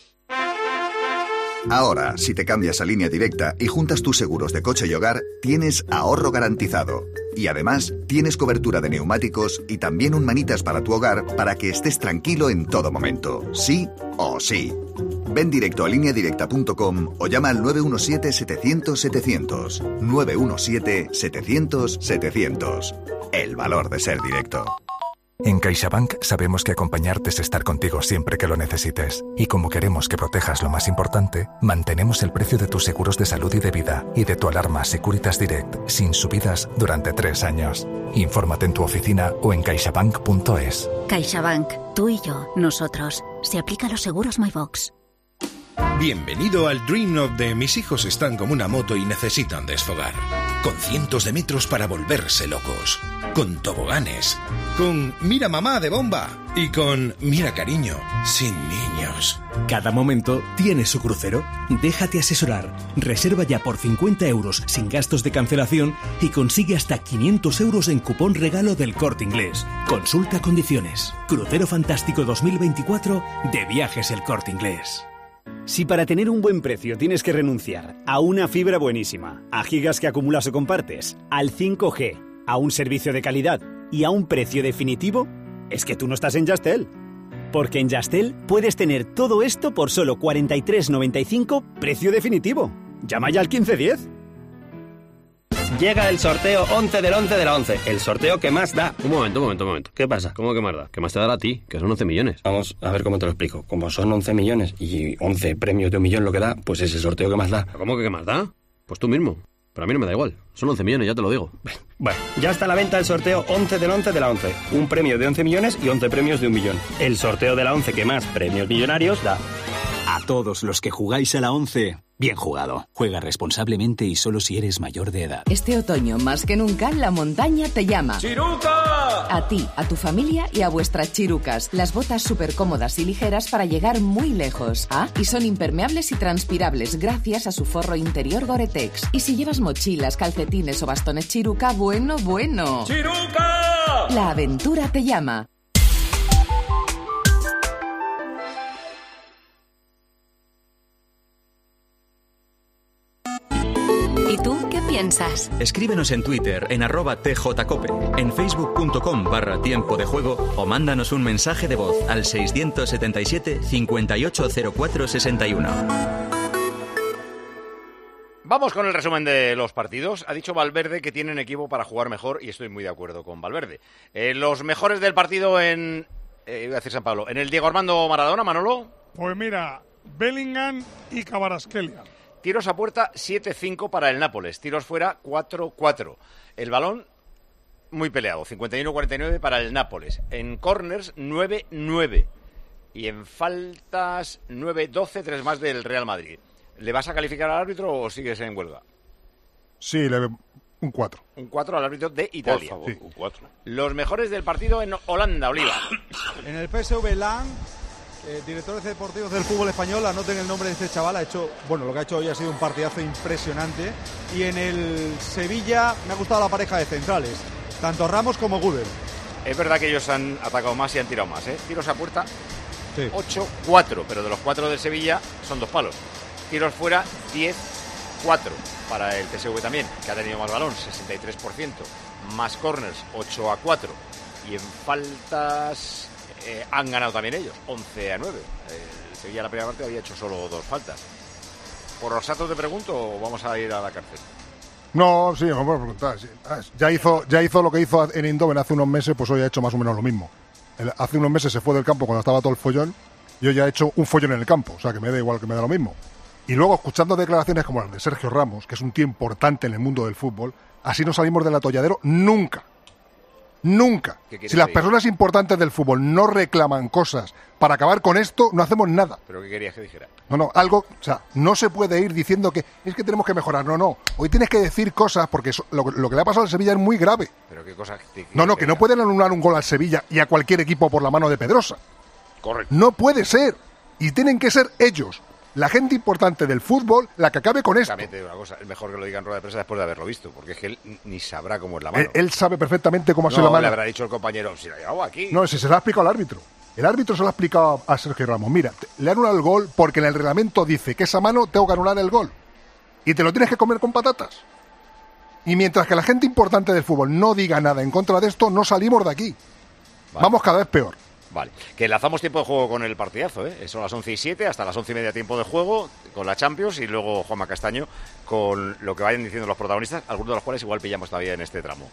Ahora, si te cambias a Línea Directa y juntas tus seguros de coche y hogar, tienes ahorro garantizado. Y además, tienes cobertura de neumáticos y también un manitas para tu hogar para que estés tranquilo en todo momento. Sí o sí. Ven directo a línea directa punto com o llama al nueve uno siete, setecientos, setecientos. nueve uno siete, setecientos, setecientos. El valor de ser directo. En CaixaBank sabemos que acompañarte es estar contigo siempre que lo necesites. Y como queremos que protejas lo más importante, mantenemos el precio de tus seguros de salud y de vida y de tu alarma Securitas Direct sin subidas durante tres años. Infórmate en tu oficina o en caixabank punto es. CaixaBank. Tú y yo. Nosotros. Se aplica a los seguros MyVox. Bienvenido al Dream of de mis hijos están como una moto y necesitan desfogar. Con cientos de metros para volverse locos. Con toboganes. Con mira mamá de bomba. Y con mira cariño, sin niños. Cada momento tiene su crucero. Déjate asesorar. Reserva ya por cincuenta euros sin gastos de cancelación y consigue hasta quinientos euros en cupón regalo del Corte Inglés. Consulta condiciones. Crucero Fantástico dos mil veinticuatro de Viajes El Corte Inglés. Si para tener un buen precio tienes que renunciar a una fibra buenísima, a gigas que acumulas o compartes, al cinco G, a un servicio de calidad y a un precio definitivo, es que tú no estás en Yastel. Porque en Yastel puedes tener todo esto por solo cuarenta y tres noventa y cinco, precio definitivo. Llama ya al quince diez. Llega el sorteo once del once de la once, el sorteo que más da. Un momento, un momento, un momento. ¿Qué pasa? ¿Cómo que más da? ¿Qué más te dará a ti? Que son once millones. Vamos a ver cómo te lo explico. Como son once millones y once premios de un millón lo que da, pues es el sorteo que más da. ¿Cómo que qué más da? Pues tú mismo. Pero a mí no me da igual. Son once millones, ya te lo digo. Bueno, ya está a la venta el sorteo once del once de la once. Un premio de once millones y once premios de un millón. El sorteo de la once que más premios millonarios da. A todos los que jugáis a la once, bien jugado. Juega responsablemente y solo si eres mayor de edad. Este otoño, más que nunca, la montaña te llama. ¡Chiruca! A ti, a tu familia y a vuestras chirucas. Las botas súper cómodas y ligeras para llegar muy lejos. Ah, y son impermeables y transpirables gracias a su forro interior Gore-Tex. Y si llevas mochilas, calcetines o bastones chiruca, bueno, bueno. ¡Chiruca! La aventura te llama. ¿Y tú qué piensas? Escríbenos en Twitter en arroba tjcope, en facebook punto com barra tiempo de juego o mándanos un mensaje de voz al seiscientos setenta y siete, cincuenta y ocho cero cuatro sesenta y uno. Vamos con el resumen de los partidos. Ha dicho Valverde que tienen equipo para jugar mejor y estoy muy de acuerdo con Valverde. Eh, los mejores del partido en... Eh, iba a decir San Pablo. ¿En el Diego Armando Maradona, Manolo? Pues mira... Bellingham y Kvaratskhelia. Tiros a puerta siete cinco para el Nápoles, tiros fuera cuatro cuatro. El balón muy peleado, cincuenta y uno cuarenta y nueve para el Nápoles. En corners nueve nueve y en faltas nueve doce, tres más del Real Madrid. ¿Le vas a calificar al árbitro o sigues en huelga? Sí, le un cuatro. Un cuatro al árbitro de Italia. Por favor, sí. Un cuatro. Los mejores del partido en Holanda, Oliva. En el P S V Eindhoven, eh, directores deportivos del fútbol español, anoten el nombre de este chaval. Ha hecho, bueno, lo que ha hecho hoy ha sido un partidazo impresionante. Y en el Sevilla me ha gustado la pareja de centrales, tanto Ramos como Gudel. Es verdad que ellos han atacado más y han tirado más, ¿eh? Tiros a puerta sí. ocho cuatro, pero de los cuatro del Sevilla son dos palos. Tiros fuera diez cuatro para el P S V también, que ha tenido más balón, sesenta y tres por ciento. Más corners, ocho a cuatro. Y en faltas eh, han ganado también ellos, once a nueve. El Sevilla la primera parte había hecho solo dos faltas. ¿Por los saltos te pregunto o vamos a ir a la cárcel? No, sí, me puedo preguntar. Sí. Ya hizo, ya hizo lo que hizo en Eindhoven hace unos meses, pues hoy ha hecho más o menos lo mismo. El, hace unos meses se fue del campo cuando estaba todo el follón y hoy ya ha hecho un follón en el campo, o sea que me da igual, que me da lo mismo. Y luego, escuchando declaraciones como las de Sergio Ramos, que es un tío importante en el mundo del fútbol, así no salimos del atolladero nunca. Nunca. Si las personas importantes del fútbol no reclaman cosas para acabar con esto, no hacemos nada. ¿Pero qué querías que dijera? No, no, algo, o sea, no se puede ir diciendo que es que tenemos que mejorar. No, no, hoy tienes que decir cosas porque eso, lo, lo que le ha pasado al Sevilla es muy grave. ¿Pero qué cosas? No, no, que no pueden anular un gol al Sevilla y a cualquier equipo por la mano de Pedrosa. Correcto. No puede ser. Y tienen que ser ellos, la gente importante del fútbol, la que acabe con esto. También te digo una cosa, es mejor que lo diga en rueda de prensa después de haberlo visto, porque es que él ni sabrá cómo es la mano. Él, él sabe perfectamente cómo ha sido no, la mano. Le habrá dicho el compañero, si la llevaba aquí. No, si se lo ha explicado al árbitro. El árbitro se lo ha explicado a Sergio Ramos. Mira, le han anulado el gol porque en el reglamento dice que esa mano tengo que anular el gol. Y te lo tienes que comer con patatas. Y mientras que la gente importante del fútbol no diga nada en contra de esto, no salimos de aquí. Vale. Vamos cada vez peor. Vale, que enlazamos tiempo de juego con el partidazo, ¿eh? Son las once y siete, hasta las once y media tiempo de juego con la Champions y luego Juanma Castaño con lo que vayan diciendo los protagonistas, algunos de los cuales igual pillamos todavía en este tramo.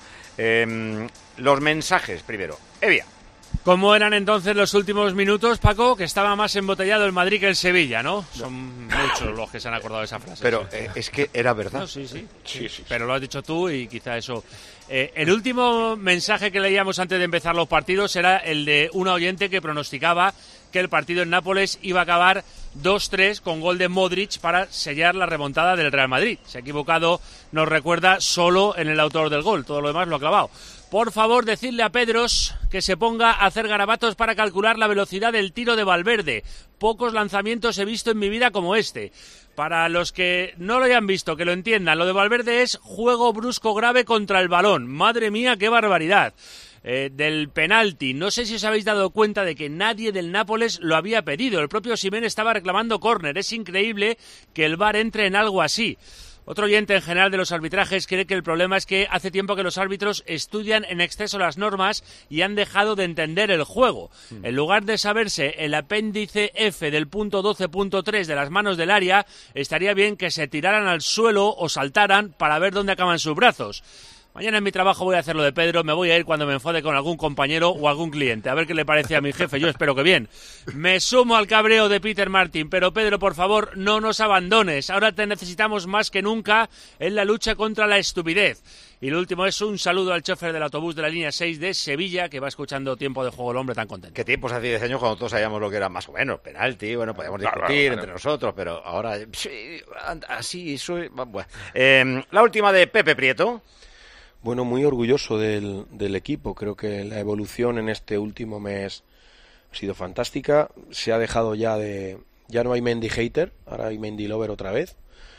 Eh, los mensajes primero. Evia. ¿Cómo eran entonces los últimos minutos, Paco? Que estaba más embotellado el Madrid que el Sevilla, ¿no? Son muchos los que se han acordado de esa frase. Pero eh, es que era verdad. No, sí, sí, sí, sí, sí. Pero lo has dicho tú y quizá eso... Eh, el último mensaje que leíamos antes de empezar los partidos era el de una oyente que pronosticaba que el partido en Nápoles iba a acabar dos tres con gol de Modric para sellar la remontada del Real Madrid. Se ha equivocado, nos recuerda, solo en el autor del gol. Todo lo demás lo ha clavado. Por favor, decidle a Pedros que se ponga a hacer garabatos para calcular la velocidad del tiro de Valverde. Pocos lanzamientos he visto en mi vida como este. Para los que no lo hayan visto, que lo entiendan, lo de Valverde es juego brusco grave contra el balón. Madre mía, qué barbaridad. Eh, del penalti, no sé si os habéis dado cuenta de que nadie del Nápoles lo había pedido. El propio Osimhen estaba reclamando córner. Es increíble que el V A R entre en algo así. Otro oyente en general de los arbitrajes cree que el problema es que hace tiempo que los árbitros estudian en exceso las normas y han dejado de entender el juego. Mm. En lugar de saberse el apéndice F del punto doce punto tres de las manos del área, estaría bien que se tiraran al suelo o saltaran para ver dónde acaban sus brazos. Mañana en mi trabajo voy a hacer lo de Pedro, me voy a ir cuando me enfade con algún compañero o algún cliente, a ver qué le parece a mi jefe, yo espero que bien. Me sumo al cabreo de Peter Martin, pero Pedro, por favor, no nos abandones, ahora te necesitamos más que nunca en la lucha contra la estupidez. Y lo último es un saludo al chofer del autobús de la línea seis de Sevilla, que va escuchando Tiempo de Juego, el hombre tan contento. ¿Qué tiempos hace diez años cuando todos sabíamos lo que era más o menos penalti? Bueno, podíamos discutir claro, claro, claro. entre nosotros, pero ahora sí, así soy... Bueno. Eh, la última de Pepe Prieto. Bueno, muy orgulloso del, del equipo. Creo que la evolución en este último mes ha sido fantástica. Se ha dejado ya de... Ya no hay Mendy hater, ahora hay Mendy lover otra vez.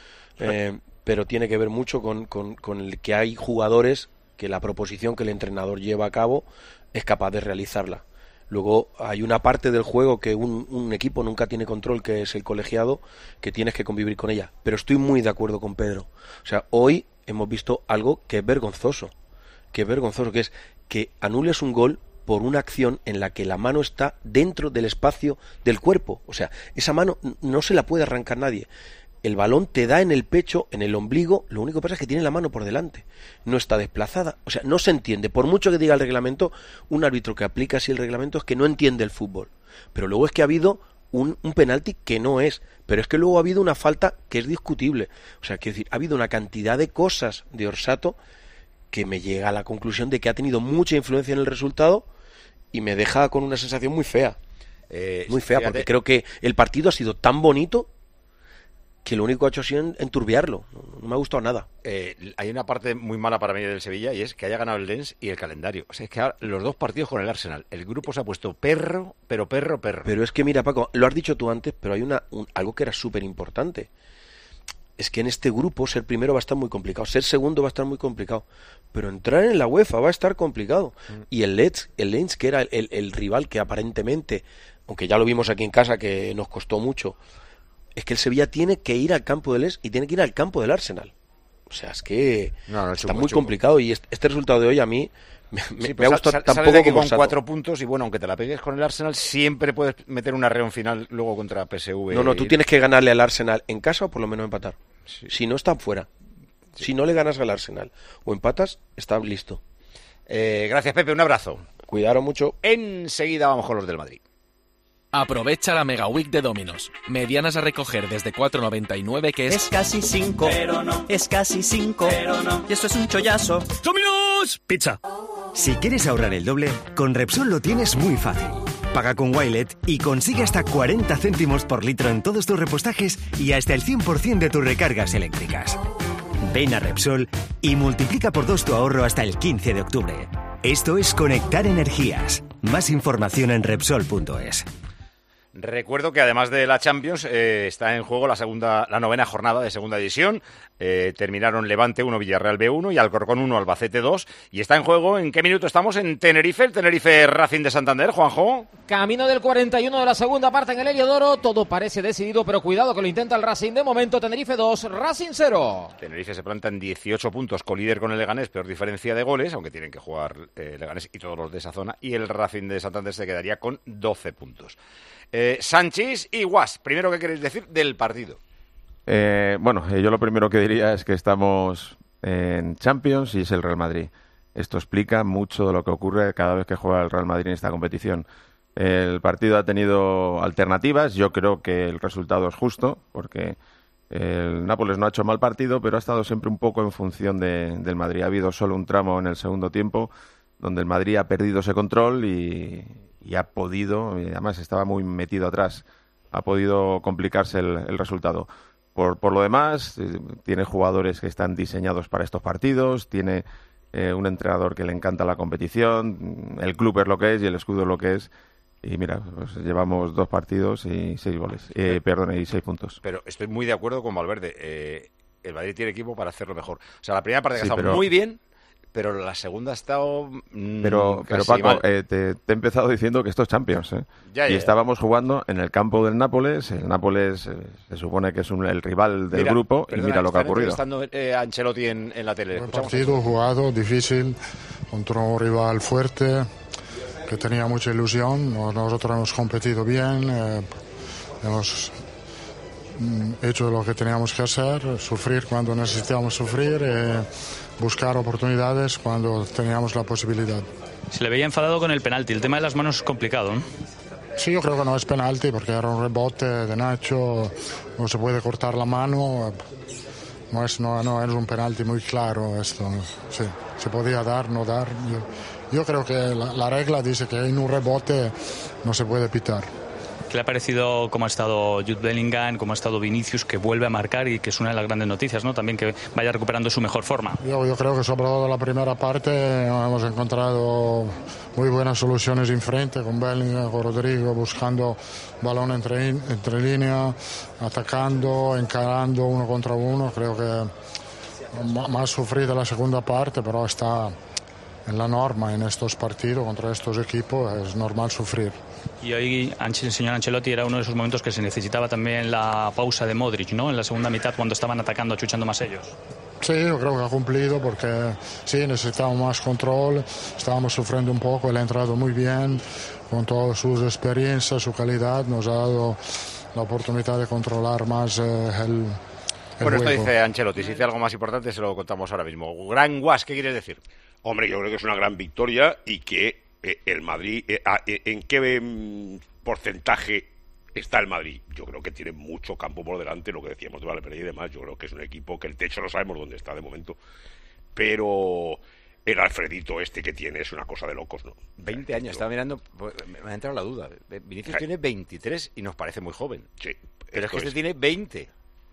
Eh, pero tiene que ver mucho con, con, con el que hay jugadores que la proposición que el entrenador lleva a cabo es capaz de realizarla. Luego hay una parte del juego que un, un equipo nunca tiene control, que es el colegiado, que tienes que convivir con ella. Pero estoy muy de acuerdo con Pedro. O sea, hoy hemos visto algo que es vergonzoso, que es vergonzoso, que es que anules un gol por una acción en la que la mano está dentro del espacio del cuerpo. O sea, esa mano no se la puede arrancar nadie. El balón te da en el pecho, en el ombligo, lo único que pasa es que tiene la mano por delante, no está desplazada. O sea, no se entiende. Por mucho que diga el reglamento, un árbitro que aplica así el reglamento es que no entiende el fútbol. Pero luego es que ha habido un, un penalti que no es, pero es que luego ha habido una falta que es discutible. O sea, quiero decir, ha habido una cantidad de cosas de Orsato que me llega a la conclusión de que ha tenido mucha influencia en el resultado y me deja con una sensación muy fea. Eh, muy fea, fíjate, porque creo que el partido ha sido tan bonito que lo único que ha hecho ha sido enturbiarlo. No, no me ha gustado nada. Eh, hay una parte muy mala para mí del Sevilla y es que haya ganado el Lens y el calendario. O sea, es que ahora los dos partidos con el Arsenal, el grupo se ha puesto perro, pero perro, perro. Pero es que mira, Paco, lo has dicho tú antes, pero hay una un, algo que era súper importante. Es que en este grupo ser primero va a estar muy complicado, ser segundo va a estar muy complicado, pero entrar en la UEFA va a estar complicado. Mm. Y el Lens, el Lens, que era el, el, el rival que aparentemente, aunque ya lo vimos aquí en casa que nos costó mucho, es que el Sevilla tiene que ir al campo del Lens y tiene que ir al campo del Arsenal. O sea, es que no, no, está chungo, muy chungo. complicado y este, este resultado de hoy a mí me, sí, me ha gustado sal, tampoco como con cuatro puntos y bueno, aunque te la pegues con el Arsenal, siempre puedes meter un arreón final luego contra P S V. No, no, tú tienes que ganarle al Arsenal en casa o por lo menos empatar. Sí. Si no, están fuera. Sí. Si no le ganas al Arsenal o empatas, está listo. Eh, gracias, Pepe, un abrazo. Cuidaros mucho. Enseguida vamos con los del Madrid. Aprovecha la Mega Week de Domino's. Medianas a recoger desde cuatro noventa y nueve, que es... Es casi cinco, pero no. Es casi cinco, pero no. Y esto es un chollazo. ¡Domino's! Pizza. Si quieres ahorrar el doble, con Repsol lo tienes muy fácil. Paga con Wilet y consigue hasta cuarenta céntimos por litro en todos tus repostajes y hasta el cien por ciento de tus recargas eléctricas. Ven a Repsol y multiplica por dos tu ahorro hasta el quince de octubre. Esto es conectar energías. Más información en Repsol punto es. Recuerdo que además de la Champions eh, está en juego la segunda, la novena jornada de segunda división. Eh, terminaron Levante uno, Villarreal B uno y Alcorcón uno, Albacete dos. Y está en juego, ¿en qué minuto estamos? En Tenerife, el Tenerife Racing de Santander, Juanjo. Camino del cuarenta y uno de la segunda parte en el Heliodoro. Todo parece decidido, pero cuidado que lo intenta el Racing. De momento, Tenerife dos, Racing cero. Tenerife se planta en dieciocho puntos, colíder con el Leganés, peor diferencia de goles, aunque tienen que jugar eh, Leganés y todos los de esa zona. Y el Racing de Santander se quedaría con doce puntos. Eh, Sánchez y Guas, primero, ¿qué queréis decir del partido? Eh, bueno, eh, yo lo primero que diría es que estamos en Champions y es el Real Madrid. Esto explica mucho de lo que ocurre cada vez que juega el Real Madrid en esta competición. El partido ha tenido alternativas, yo creo que el resultado es justo, porque el Nápoles no ha hecho mal partido, pero ha estado siempre un poco en función de, del Madrid. Ha habido solo un tramo en el segundo tiempo donde el Madrid ha perdido ese control y... y ha podido, y además estaba muy metido atrás, ha podido complicarse el, el resultado. Por, por lo demás, eh, tiene jugadores que están diseñados para estos partidos, tiene eh, un entrenador que le encanta la competición, el club es lo que es y el escudo es lo que es, y mira, pues llevamos dos partidos y seis goles, eh, perdón, y seis puntos. Pero estoy muy de acuerdo con Valverde, eh, el Madrid tiene equipo para hacerlo mejor. O sea, la primera parte sí, ha estado pero... muy bien, pero la segunda ha estado mmm, Pero, pero Paco, eh, te, te he empezado diciendo que esto es Champions, ¿eh? Ya, ya, y estábamos jugando en el campo del Nápoles. El Nápoles eh, se supone que es un, el rival del mira, grupo perdona, y mira lo que ha ocurrido. Estando eh, Ancelotti en, en la tele. Un partido jugado, difícil, contra un rival fuerte, que tenía mucha ilusión. Nosotros hemos competido bien, eh, hemos hecho lo que teníamos que hacer, sufrir cuando necesitábamos sufrir. Eh, buscar oportunidades cuando teníamos la posibilidad. Se le veía enfadado con el penalti, el tema de las manos es complicado, ¿no? Sí, yo creo que no es penalti porque era un rebote de Nacho, no se puede cortar la mano, no es, no, no es un penalti muy claro esto, sí, se podía dar, no dar. Yo, yo creo que la, la regla dice que en un rebote no se puede pitar. ¿Qué le ha parecido cómo ha estado Jude Bellingham, cómo ha estado Vinicius, que vuelve a marcar y que es una de las grandes noticias, ¿no? También que vaya recuperando su mejor forma. Yo, yo creo que sobre todo la primera parte hemos encontrado muy buenas soluciones enfrente, con Bellingham, con Rodrigo, buscando balón entre, entre línea, atacando, encarando uno contra uno. Creo que más sufrida la segunda parte, pero está en la norma en estos partidos contra estos equipos, es normal sufrir. Y hoy el señor Ancelotti era uno de esos momentos que se necesitaba también la pausa de Modric, ¿no? En la segunda mitad cuando estaban atacando, achuchando más ellos. Sí, yo creo que ha cumplido porque sí, necesitábamos más control, estábamos sufriendo un poco, él ha entrado muy bien, con todas sus experiencias, su calidad, nos ha dado la oportunidad de controlar más eh, el, el Bueno, juego. Esto dice Ancelotti, si dice algo más importante se lo contamos ahora mismo. Gran Guas, ¿qué quieres decir? Hombre, yo creo que es una gran victoria y que eh, el Madrid, eh, eh, ¿en qué eh, porcentaje está el Madrid. Yo creo que tiene mucho campo por delante, lo que decíamos de Valverde y demás. Yo creo que es un equipo que el techo no sabemos dónde está de momento. Pero el Alfredito este que tiene es una cosa de locos, ¿no? veinte años, estaba mirando, me ha entrado la duda. Vinicius tiene veintitrés y nos parece muy joven. Sí. Pero es que este es. tiene veinte.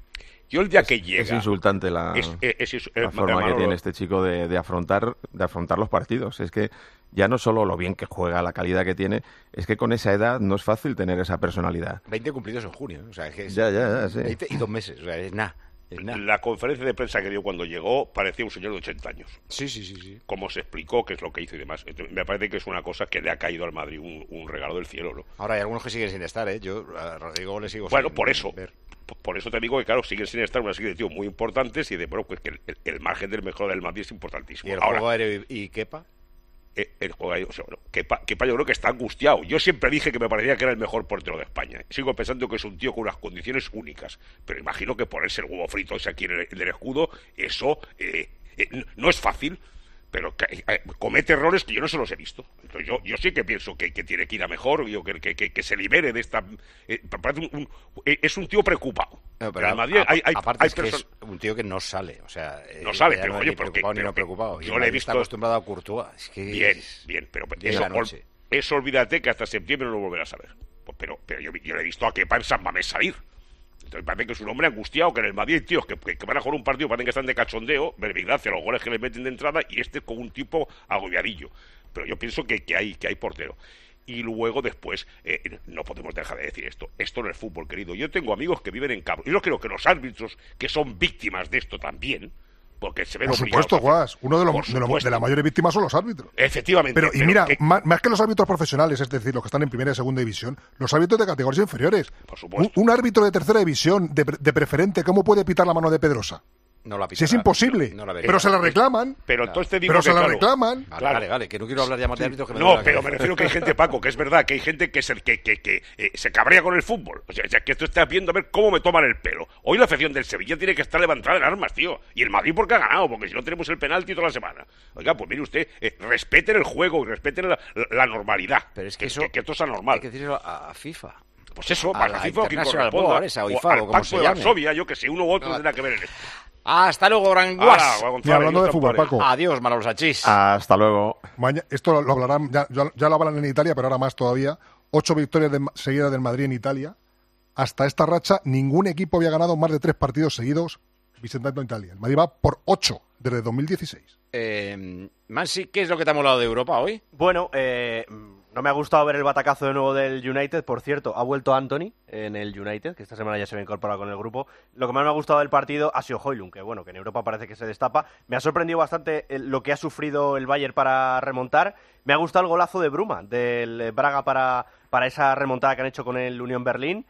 Yo el día que llega... Es insultante la, es, es, es, la es, forma hermano, que tiene este chico de, de, afrontar, de afrontar los partidos. Es que ya no solo lo bien que juega, la calidad que tiene, es que con esa edad no es fácil tener esa personalidad. veinte cumplidos en junio, o sea, es que es ya, ya, ya, sí. veinte y dos meses, o sea, es nada. La conferencia de prensa que dio cuando llegó parecía un señor de ochenta años. Sí, sí, sí, sí. Cómo se explicó, qué es lo que hizo y demás. Entonces, me parece que es una cosa que le ha caído al Madrid un, un regalo del cielo, ¿no? Ahora, hay algunos que siguen sin estar, ¿eh? Yo a Rodrigo le sigo Bueno, sin por eso. ver. Por eso te digo que, claro, siguen sin estar una serie de tíos muy importantes y de, bueno, pues que el, el margen del mejor del Madrid es importantísimo. ¿Y el Ahora, juego aéreo y, y Kepa? El, el juego aéreo, o sea, bueno, Kepa, Kepa yo creo que está angustiado. Yo siempre dije que me parecía que era el mejor portero de España. Sigo pensando que es un tío con unas condiciones únicas. Pero imagino que ponerse el huevo frito ese aquí en el, en el escudo, eso eh, eh, no es fácil. Pero que, eh, comete errores que yo no se los he visto. Entonces yo, yo sí que pienso que, que tiene que ir a mejor, yo, que, que, que se libere de esta... Eh, parece un, un, eh, es un tío preocupado. No, pero en Madrid a, hay, hay, aparte hay es que person... es un tío que no sale, o sea... No sale, pero no oye, ni porque... preocupado pero, ni no preocupado. Yo le he visto... Está acostumbrado a Courtois. Es que bien, es... bien, pero Bien eso, la noche. eso olvídate que hasta septiembre no lo volverás a ver. Pues, pero pero yo, yo le he visto a Kepa en San Mamés salir. Entonces parece que es un hombre angustiado, que en el Madrid hay tíos que, que, que van a jugar un partido, parecen que están de cachondeo, verbigracia, los goles que le meten de entrada, y este con un tipo agobiadillo. Pero yo pienso que, que, hay, que hay portero. Y luego después, eh, no podemos dejar de decir esto, esto no es fútbol, querido. Yo tengo amigos que viven en Cabo. Yo creo que los árbitros, que son víctimas de esto también, porque se ven Por supuesto, Guas, uno de, los, de, los, de las mayores víctimas son los árbitros. Efectivamente. Pero, y pero mira, que... más, más que los árbitros profesionales, es decir, los que están en primera y segunda división, los árbitros de categorías inferiores. Por supuesto. Un, un árbitro de tercera división, de, de preferente, ¿cómo puede pitar la mano de Pedrosa? No la pitará, si es imposible, no, no la pero se la reclaman. Pero entonces te digo pero que, se la claro, reclaman. Vale, claro. vale, vale, que no quiero hablar ya más de árbitros. Que me no, pero me refiero que hay gente, Paco, que es verdad, que hay gente que se, que, que, que, eh, se cabrea con el fútbol. O sea, ya que esto estás viendo a ver cómo me toman el pelo. Hoy la afición del Sevilla tiene que estar levantada en armas, tío. Y el Madrid porque ha ganado, porque si no tenemos el penalti toda la semana. Oiga, pues mire usted, eh, respeten el juego y respeten la, la, la normalidad. Pero es que, que, eso, que, que esto es anormal. Hay que decirlo a, a FIFA. Pues eso, a a la FIFA, que corresponda, Board, esa, o, I F A, o al como Pacto se de llame. Varsovia, yo que sé, uno u otro no. tendrá que ver en esto. Hasta luego, Gran Guas. Y hablando de fútbol, Paco. Adiós, Manolo Sachís. Hasta luego. Maña, esto lo hablarán, ya, ya lo hablan en Italia, pero ahora más todavía. Ocho victorias de, seguidas del Madrid en Italia. Hasta esta racha, ningún equipo había ganado más de tres partidos seguidos visitando Italia. El Madrid va por ocho desde dos mil dieciséis. Eh, Mansi, ¿qué es lo que te ha molado de Europa hoy? Bueno, eh... no me ha gustado ver el batacazo de nuevo del United. Por cierto, ha vuelto Anthony en el United, que esta semana ya se va a incorporar con el grupo. Lo que más me ha gustado del partido ha sido Højlund, que bueno, que en Europa parece que se destapa. Me ha sorprendido bastante lo que ha sufrido el Bayern para remontar. Me ha gustado el golazo de Bruma, del Braga para, para esa remontada que han hecho con el Unión Berlín.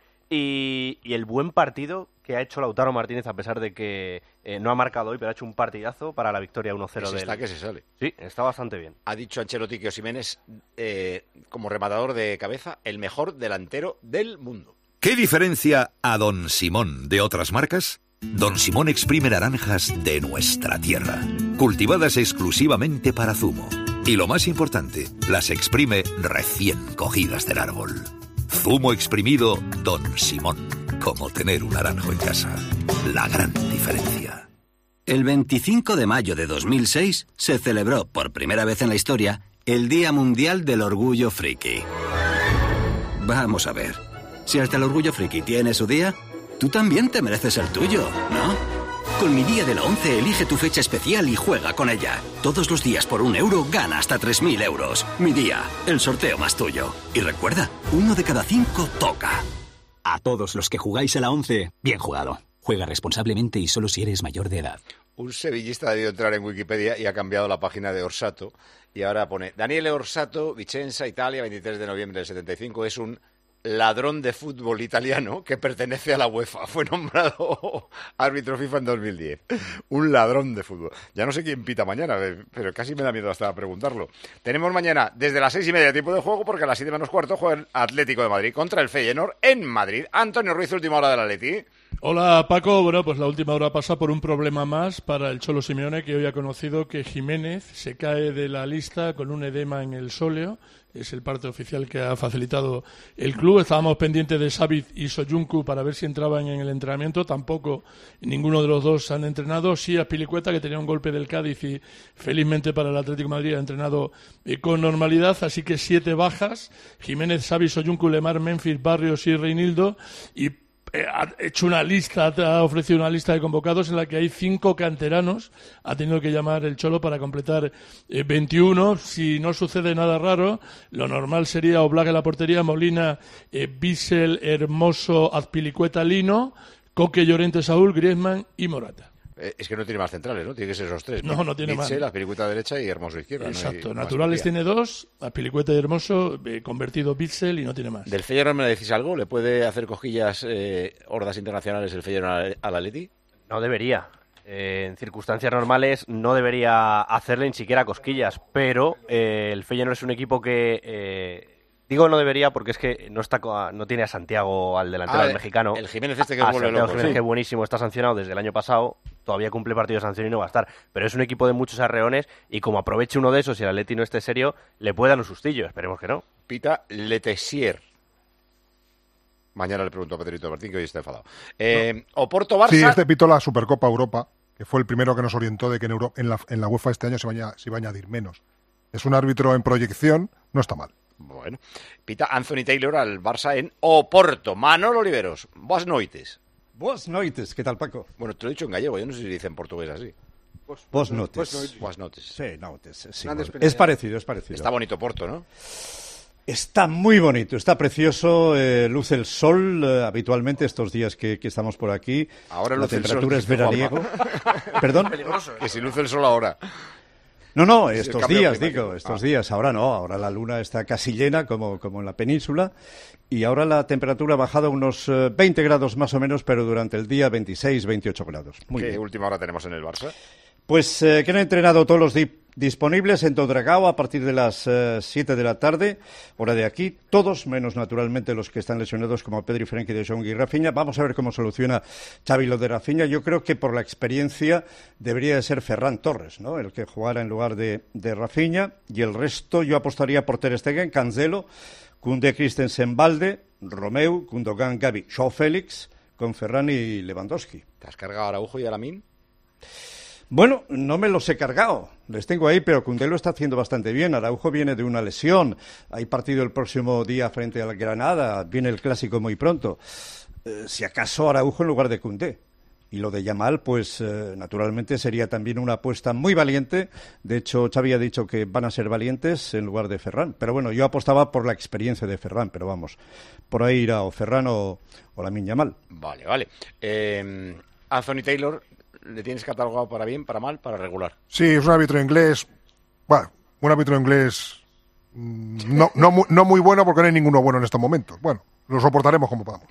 Y, y el buen partido que ha hecho Lautaro Martínez, a pesar de que eh, no ha marcado hoy, pero ha hecho un partidazo para la victoria uno cero del... está que se sale. Sí, está bastante bien. Ha dicho Ancelotti que Osimhen es, eh, como rematador de cabeza, el mejor delantero del mundo. ¿Qué diferencia a Don Simón de otras marcas? Don Simón exprime naranjas de nuestra tierra, cultivadas exclusivamente para zumo. Y lo más importante, las exprime recién cogidas del árbol. Zumo exprimido Don Simón. Como tener un naranjo en casa. La gran diferencia. El veinticinco de mayo de dos mil seis se celebró por primera vez en la historia el Día Mundial del Orgullo Friki. Vamos a ver. Si hasta el Orgullo Friki tiene su día, tú también te mereces el tuyo, ¿no? Con mi día de la once elige tu fecha especial y juega con ella. Todos los días por un euro gana hasta tres mil euros. Mi día, el sorteo más tuyo. Y recuerda, uno de cada cinco toca. A todos los que jugáis a la once, bien jugado. Juega responsablemente y solo si eres mayor de edad. Un sevillista ha debido entrar en Wikipedia y ha cambiado la página de Orsato. Y ahora pone, Daniele Orsato, Vicenza, Italia, veintitrés de noviembre del setenta y cinco, es un ladrón de fútbol italiano que pertenece a la UEFA. Fue nombrado árbitro FIFA en dos mil diez. Un ladrón de fútbol. Ya no sé quién pita mañana, pero casi me da miedo hasta preguntarlo. Tenemos mañana desde las seis y media tiempo de juego, porque a las siete menos cuarto juega el Atlético de Madrid contra el Feyenoord en Madrid. Antonio Ruiz, última hora del Atleti. Hola Paco, bueno pues la última hora pasa por un problema más para el Cholo Simeone, que hoy ha conocido que Jiménez se cae de la lista con un edema en el sóleo. Es el parte oficial que ha facilitado el club. Estábamos pendientes de Savic y Soyuncu para ver si entraban en el entrenamiento. Tampoco ninguno de los dos han entrenado. Sí, Azpilicueta, que tenía un golpe del Cádiz y felizmente para el Atlético de Madrid ha entrenado eh, con normalidad. Así que siete bajas. Jiménez, Savic, Soyuncu, Lemar, Memphis, Barrios y Reinildo. Y ha hecho una lista, ha ofrecido una lista de convocados en la que hay cinco canteranos. Ha tenido que llamar el Cholo para completar eh, veintiuno. Si no sucede nada raro, lo normal sería Oblak en la portería, Molina, eh, Bissell, Hermoso, Azpilicueta, Lino, Coque, Llorente, Saúl, Griezmann y Morata. Eh, es que no tiene más centrales, ¿no? Tiene que ser esos tres. No, no tiene Mitchell, más. Azpilicueta derecha y Hermoso izquierda. Exacto. ¿no? Naturales tiene dos, Azpilicueta y Hermoso, eh, convertido Bissell y no tiene más. ¿Del Feyenoord me decís algo? ¿Le puede hacer cosquillas eh, hordas internacionales el Feyenoord al Atleti? No debería. Eh, en circunstancias normales no debería hacerle ni siquiera cosquillas, pero eh, el Feyenoord es un equipo que... Eh, Digo no debería porque es que no está no tiene a Santiago, al delantero ah, del mexicano. El Jiménez este que a vuelve Santiago loco. Jiménez, Sí. que buenísimo, está sancionado desde el año pasado, todavía cumple partido de sanción y no va a estar. Pero es un equipo de muchos arreones y como aproveche uno de esos y el Atleti no esté serio, le puede dar un sustillo, esperemos que no. Pita Letessier. Mañana le pregunto a Pedrito Martín, que hoy está enfadado. Eh, no. Oporto-Barça... Sí, este pitó la Supercopa Europa, que fue el primero que nos orientó de que en, Euro, en, la, en la UEFA este año se, vaya, se iba a añadir menos. Es un árbitro en proyección, no está mal. Bueno, pita Anthony Taylor al Barça en Oporto. Manolo Oliveros, boas noites. Boas noites, ¿qué tal, Paco? Bueno, te lo he dicho en gallego, yo no sé si dice en portugués así. Boas noites. Boas noites. Sí, noites. Sí, Grandes es parecido, es parecido. Está bonito Porto, ¿no? Está muy bonito, está precioso, eh, luce el sol eh, habitualmente estos días que, que estamos por aquí. Ahora la luce temperatura el sol, es veraniego. ¿Perdón? Que si luce el sol ahora. No, no, Es el estos cambio días, climático. digo, estos Ah. días. Ahora no, ahora la luna está casi llena, como, como en la península, y ahora la temperatura ha bajado a unos eh, veinte grados más o menos, pero durante el día veintiséis, veintiocho grados. Muy ¿Qué bien. última hora tenemos en el Barça? Pues eh, que han entrenado todos los di- disponibles en Todragao a partir de las eh, siete de la tarde, hora de aquí, todos, menos naturalmente los que están lesionados como Pedri, Frenkie de Jong y Rafinha. Vamos a ver cómo soluciona Xavi lo de Rafinha. Yo creo que por la experiencia debería de ser Ferran Torres, ¿no?, el que jugara en lugar de, de Rafinha, y el resto yo apostaría por Ter Stegen, Cancelo, Koundé, Christensen, Balde, Romeu, Gundogan, Gavi, Joao Félix, con Ferran y Lewandowski. ¿Te has cargado a Araujo y a Lamine? Bueno, no me los he cargado, les tengo ahí, pero Koundé lo está haciendo bastante bien. Araujo viene de una lesión, hay partido el próximo día frente al Granada, viene el Clásico muy pronto. Eh, si acaso Araujo en lugar de Koundé. Y lo de Yamal, pues eh, naturalmente sería también una apuesta muy valiente. De hecho, Xavi ha dicho que van a ser valientes en lugar de Ferran. Pero bueno, yo apostaba por la experiencia de Ferran, pero vamos, por ahí irá o Ferran o, o Lamine Yamal. Vale, vale. Eh, Anthony Taylor, ¿le tienes catalogado para bien, para mal, para regular? Sí, es un árbitro inglés, bueno, un árbitro inglés mm, no, no, mu- no muy bueno porque no hay ninguno bueno en estos momentos. Bueno, lo soportaremos como podamos.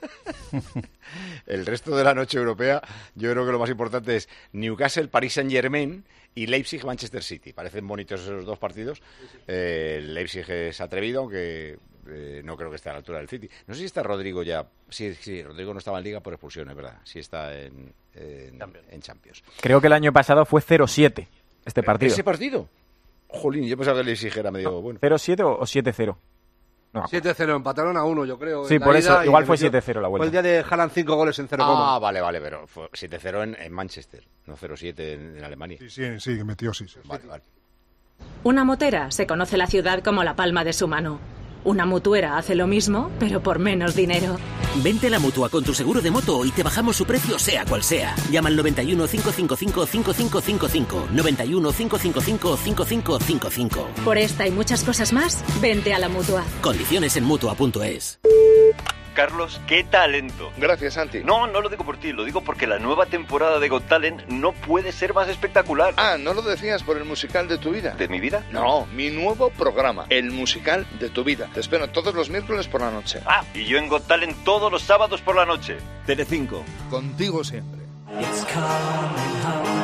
El resto de la noche europea, yo creo que lo más importante es Newcastle, Paris Saint-Germain y Leipzig, Manchester City. Parecen bonitos esos dos partidos. Eh, el Leipzig es atrevido, aunque eh, no creo que esté a la altura del City. No sé si está Rodrigo ya. Sí, sí, Rodrigo no estaba en Liga por expulsión, es verdad. Sí está en, en, en Champions. Creo que el año pasado fue cero siete este partido. ¿Ese partido? Jolín, yo pensaba que el Leipzig era medio bueno. ¿cero siete o siete cero? No. siete cero, empataron a uno, yo creo. Sí, en la por ida eso, y igual le fue metió- siete cero la vuelta. Fue el día de Haaland cinco goles en cero. Ah, vale, vale, pero fue siete cero en, en Manchester, no cero siete en, en Alemania. Sí, sí, sí, que metió, sí. sí. Vale, vale. Una motera se conoce la ciudad como la palma de su mano. Una mutuera hace lo mismo, pero por menos dinero. Vente a la Mutua con tu seguro de moto y te bajamos su precio sea cual sea. Llama al noventa y uno, cincuenta y cinco, cincuenta y cinco cincuenta y cinco. noventa y uno, cincuenta y cinco, cincuenta y cinco cincuenta y cinco. Por esta y muchas cosas más, vente a la Mutua. Condiciones en Mutua punto es. Carlos, qué talento. Gracias, Santi. No, no lo digo por ti, lo digo porque la nueva temporada de Got Talent no puede ser más espectacular. Ah, ¿no lo decías por el musical de tu vida? ¿De mi vida? No, mi nuevo programa, el musical de tu vida. Te espero todos los miércoles por la noche. Ah, y yo en Got Talent todos los sábados por la noche. Telecinco. Contigo siempre. It's coming home.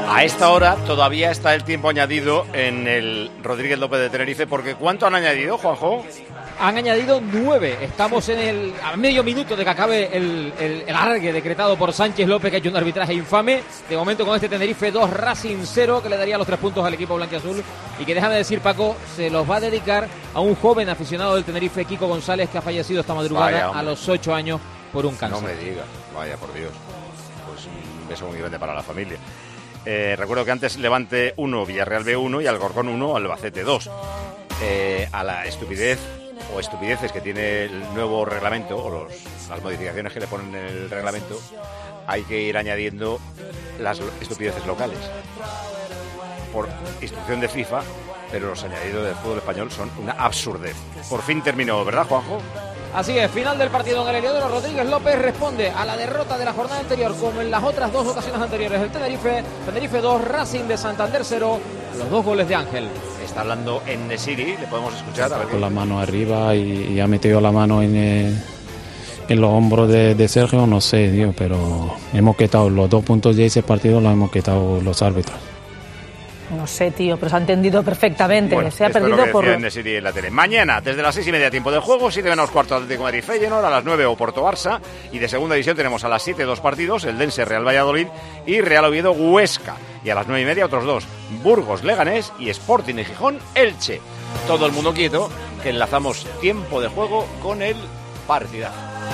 A esta hora todavía está el tiempo añadido en el Rodríguez López de Tenerife, porque ¿cuánto han añadido, Juanjo? Han añadido nueve. Estamos en el a medio minuto de que acabe el, el, el alargue decretado por Sánchez López, que ha hecho un arbitraje infame. De momento con este Tenerife dos, Racing cero, que le daría los tres puntos al equipo blanquiazul. Y que, déjame decir, Paco, se los va a dedicar a un joven aficionado del Tenerife, Kiko González, que ha fallecido esta madrugada Vaya, a los ocho años por un cáncer. No me digas, vaya por Dios. Pues un beso muy grande para la familia. Eh, recuerdo que antes Levante uno, Villarreal B uno y Alcorcón uno, Albacete dos. Eh, a la estupidez o estupideces que tiene el nuevo reglamento o los, las modificaciones que le ponen en el reglamento, hay que ir añadiendo las estupideces locales por instrucción de FIFA, pero los añadidos del fútbol español son una absurdez. Por fin terminó, ¿verdad, Juanjo? Así es, final del partido en el Heliodoro. Rodríguez López responde a la derrota de la jornada anterior, como en las otras dos ocasiones anteriores. El Tenerife, Tenerife dos, Racing de Santander cero, los dos goles de Ángel. Está hablando en Nesiri, le podemos escuchar. A ver. Con la mano arriba y, y ha metido la mano en, el, en los hombros de, de Sergio, no sé, tío, pero hemos quitado los dos puntos de ese partido, los hemos quitado los árbitros. No sé, tío, pero se ha entendido perfectamente. Bueno, se ha esto perdido es lo que por... en Nesiri en la tele. Mañana, desde las seis y media, tiempo de juego, siete menos cuarto, Atlético de Madrid Feyenoord, a las nueve Oporto Barça, y de segunda división tenemos a las siete dos partidos, el Dense Real Valladolid y Real Oviedo Huesca, y a las nueve y media otros dos, Burgos Leganés y Sporting de Gijón Elche. Todo el mundo quieto, que enlazamos tiempo de juego con el partidazo.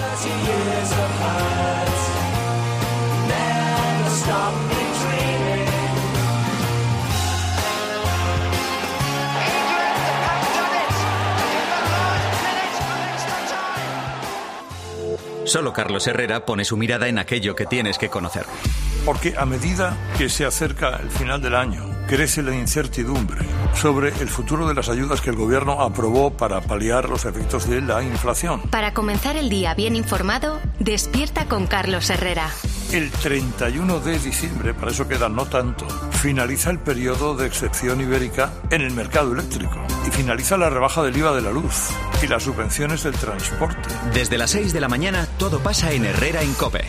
Solo Carlos Herrera pone su mirada en aquello que tienes que conocer. Porque a medida que se acerca el final del año, crece la incertidumbre sobre el futuro de las ayudas que el gobierno aprobó para paliar los efectos de la inflación. Para comenzar el día bien informado, despierta con Carlos Herrera. El treinta y uno de diciembre, para eso queda no tanto, finaliza el periodo de excepción ibérica en el mercado eléctrico y finaliza la rebaja del I V A de la luz y las subvenciones del transporte. Desde las seis de la mañana todo pasa en Herrera en COPE.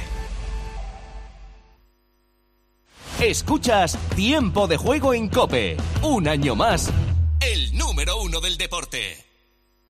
Escuchas Tiempo de Juego en COPE. Un año más, el número uno del deporte.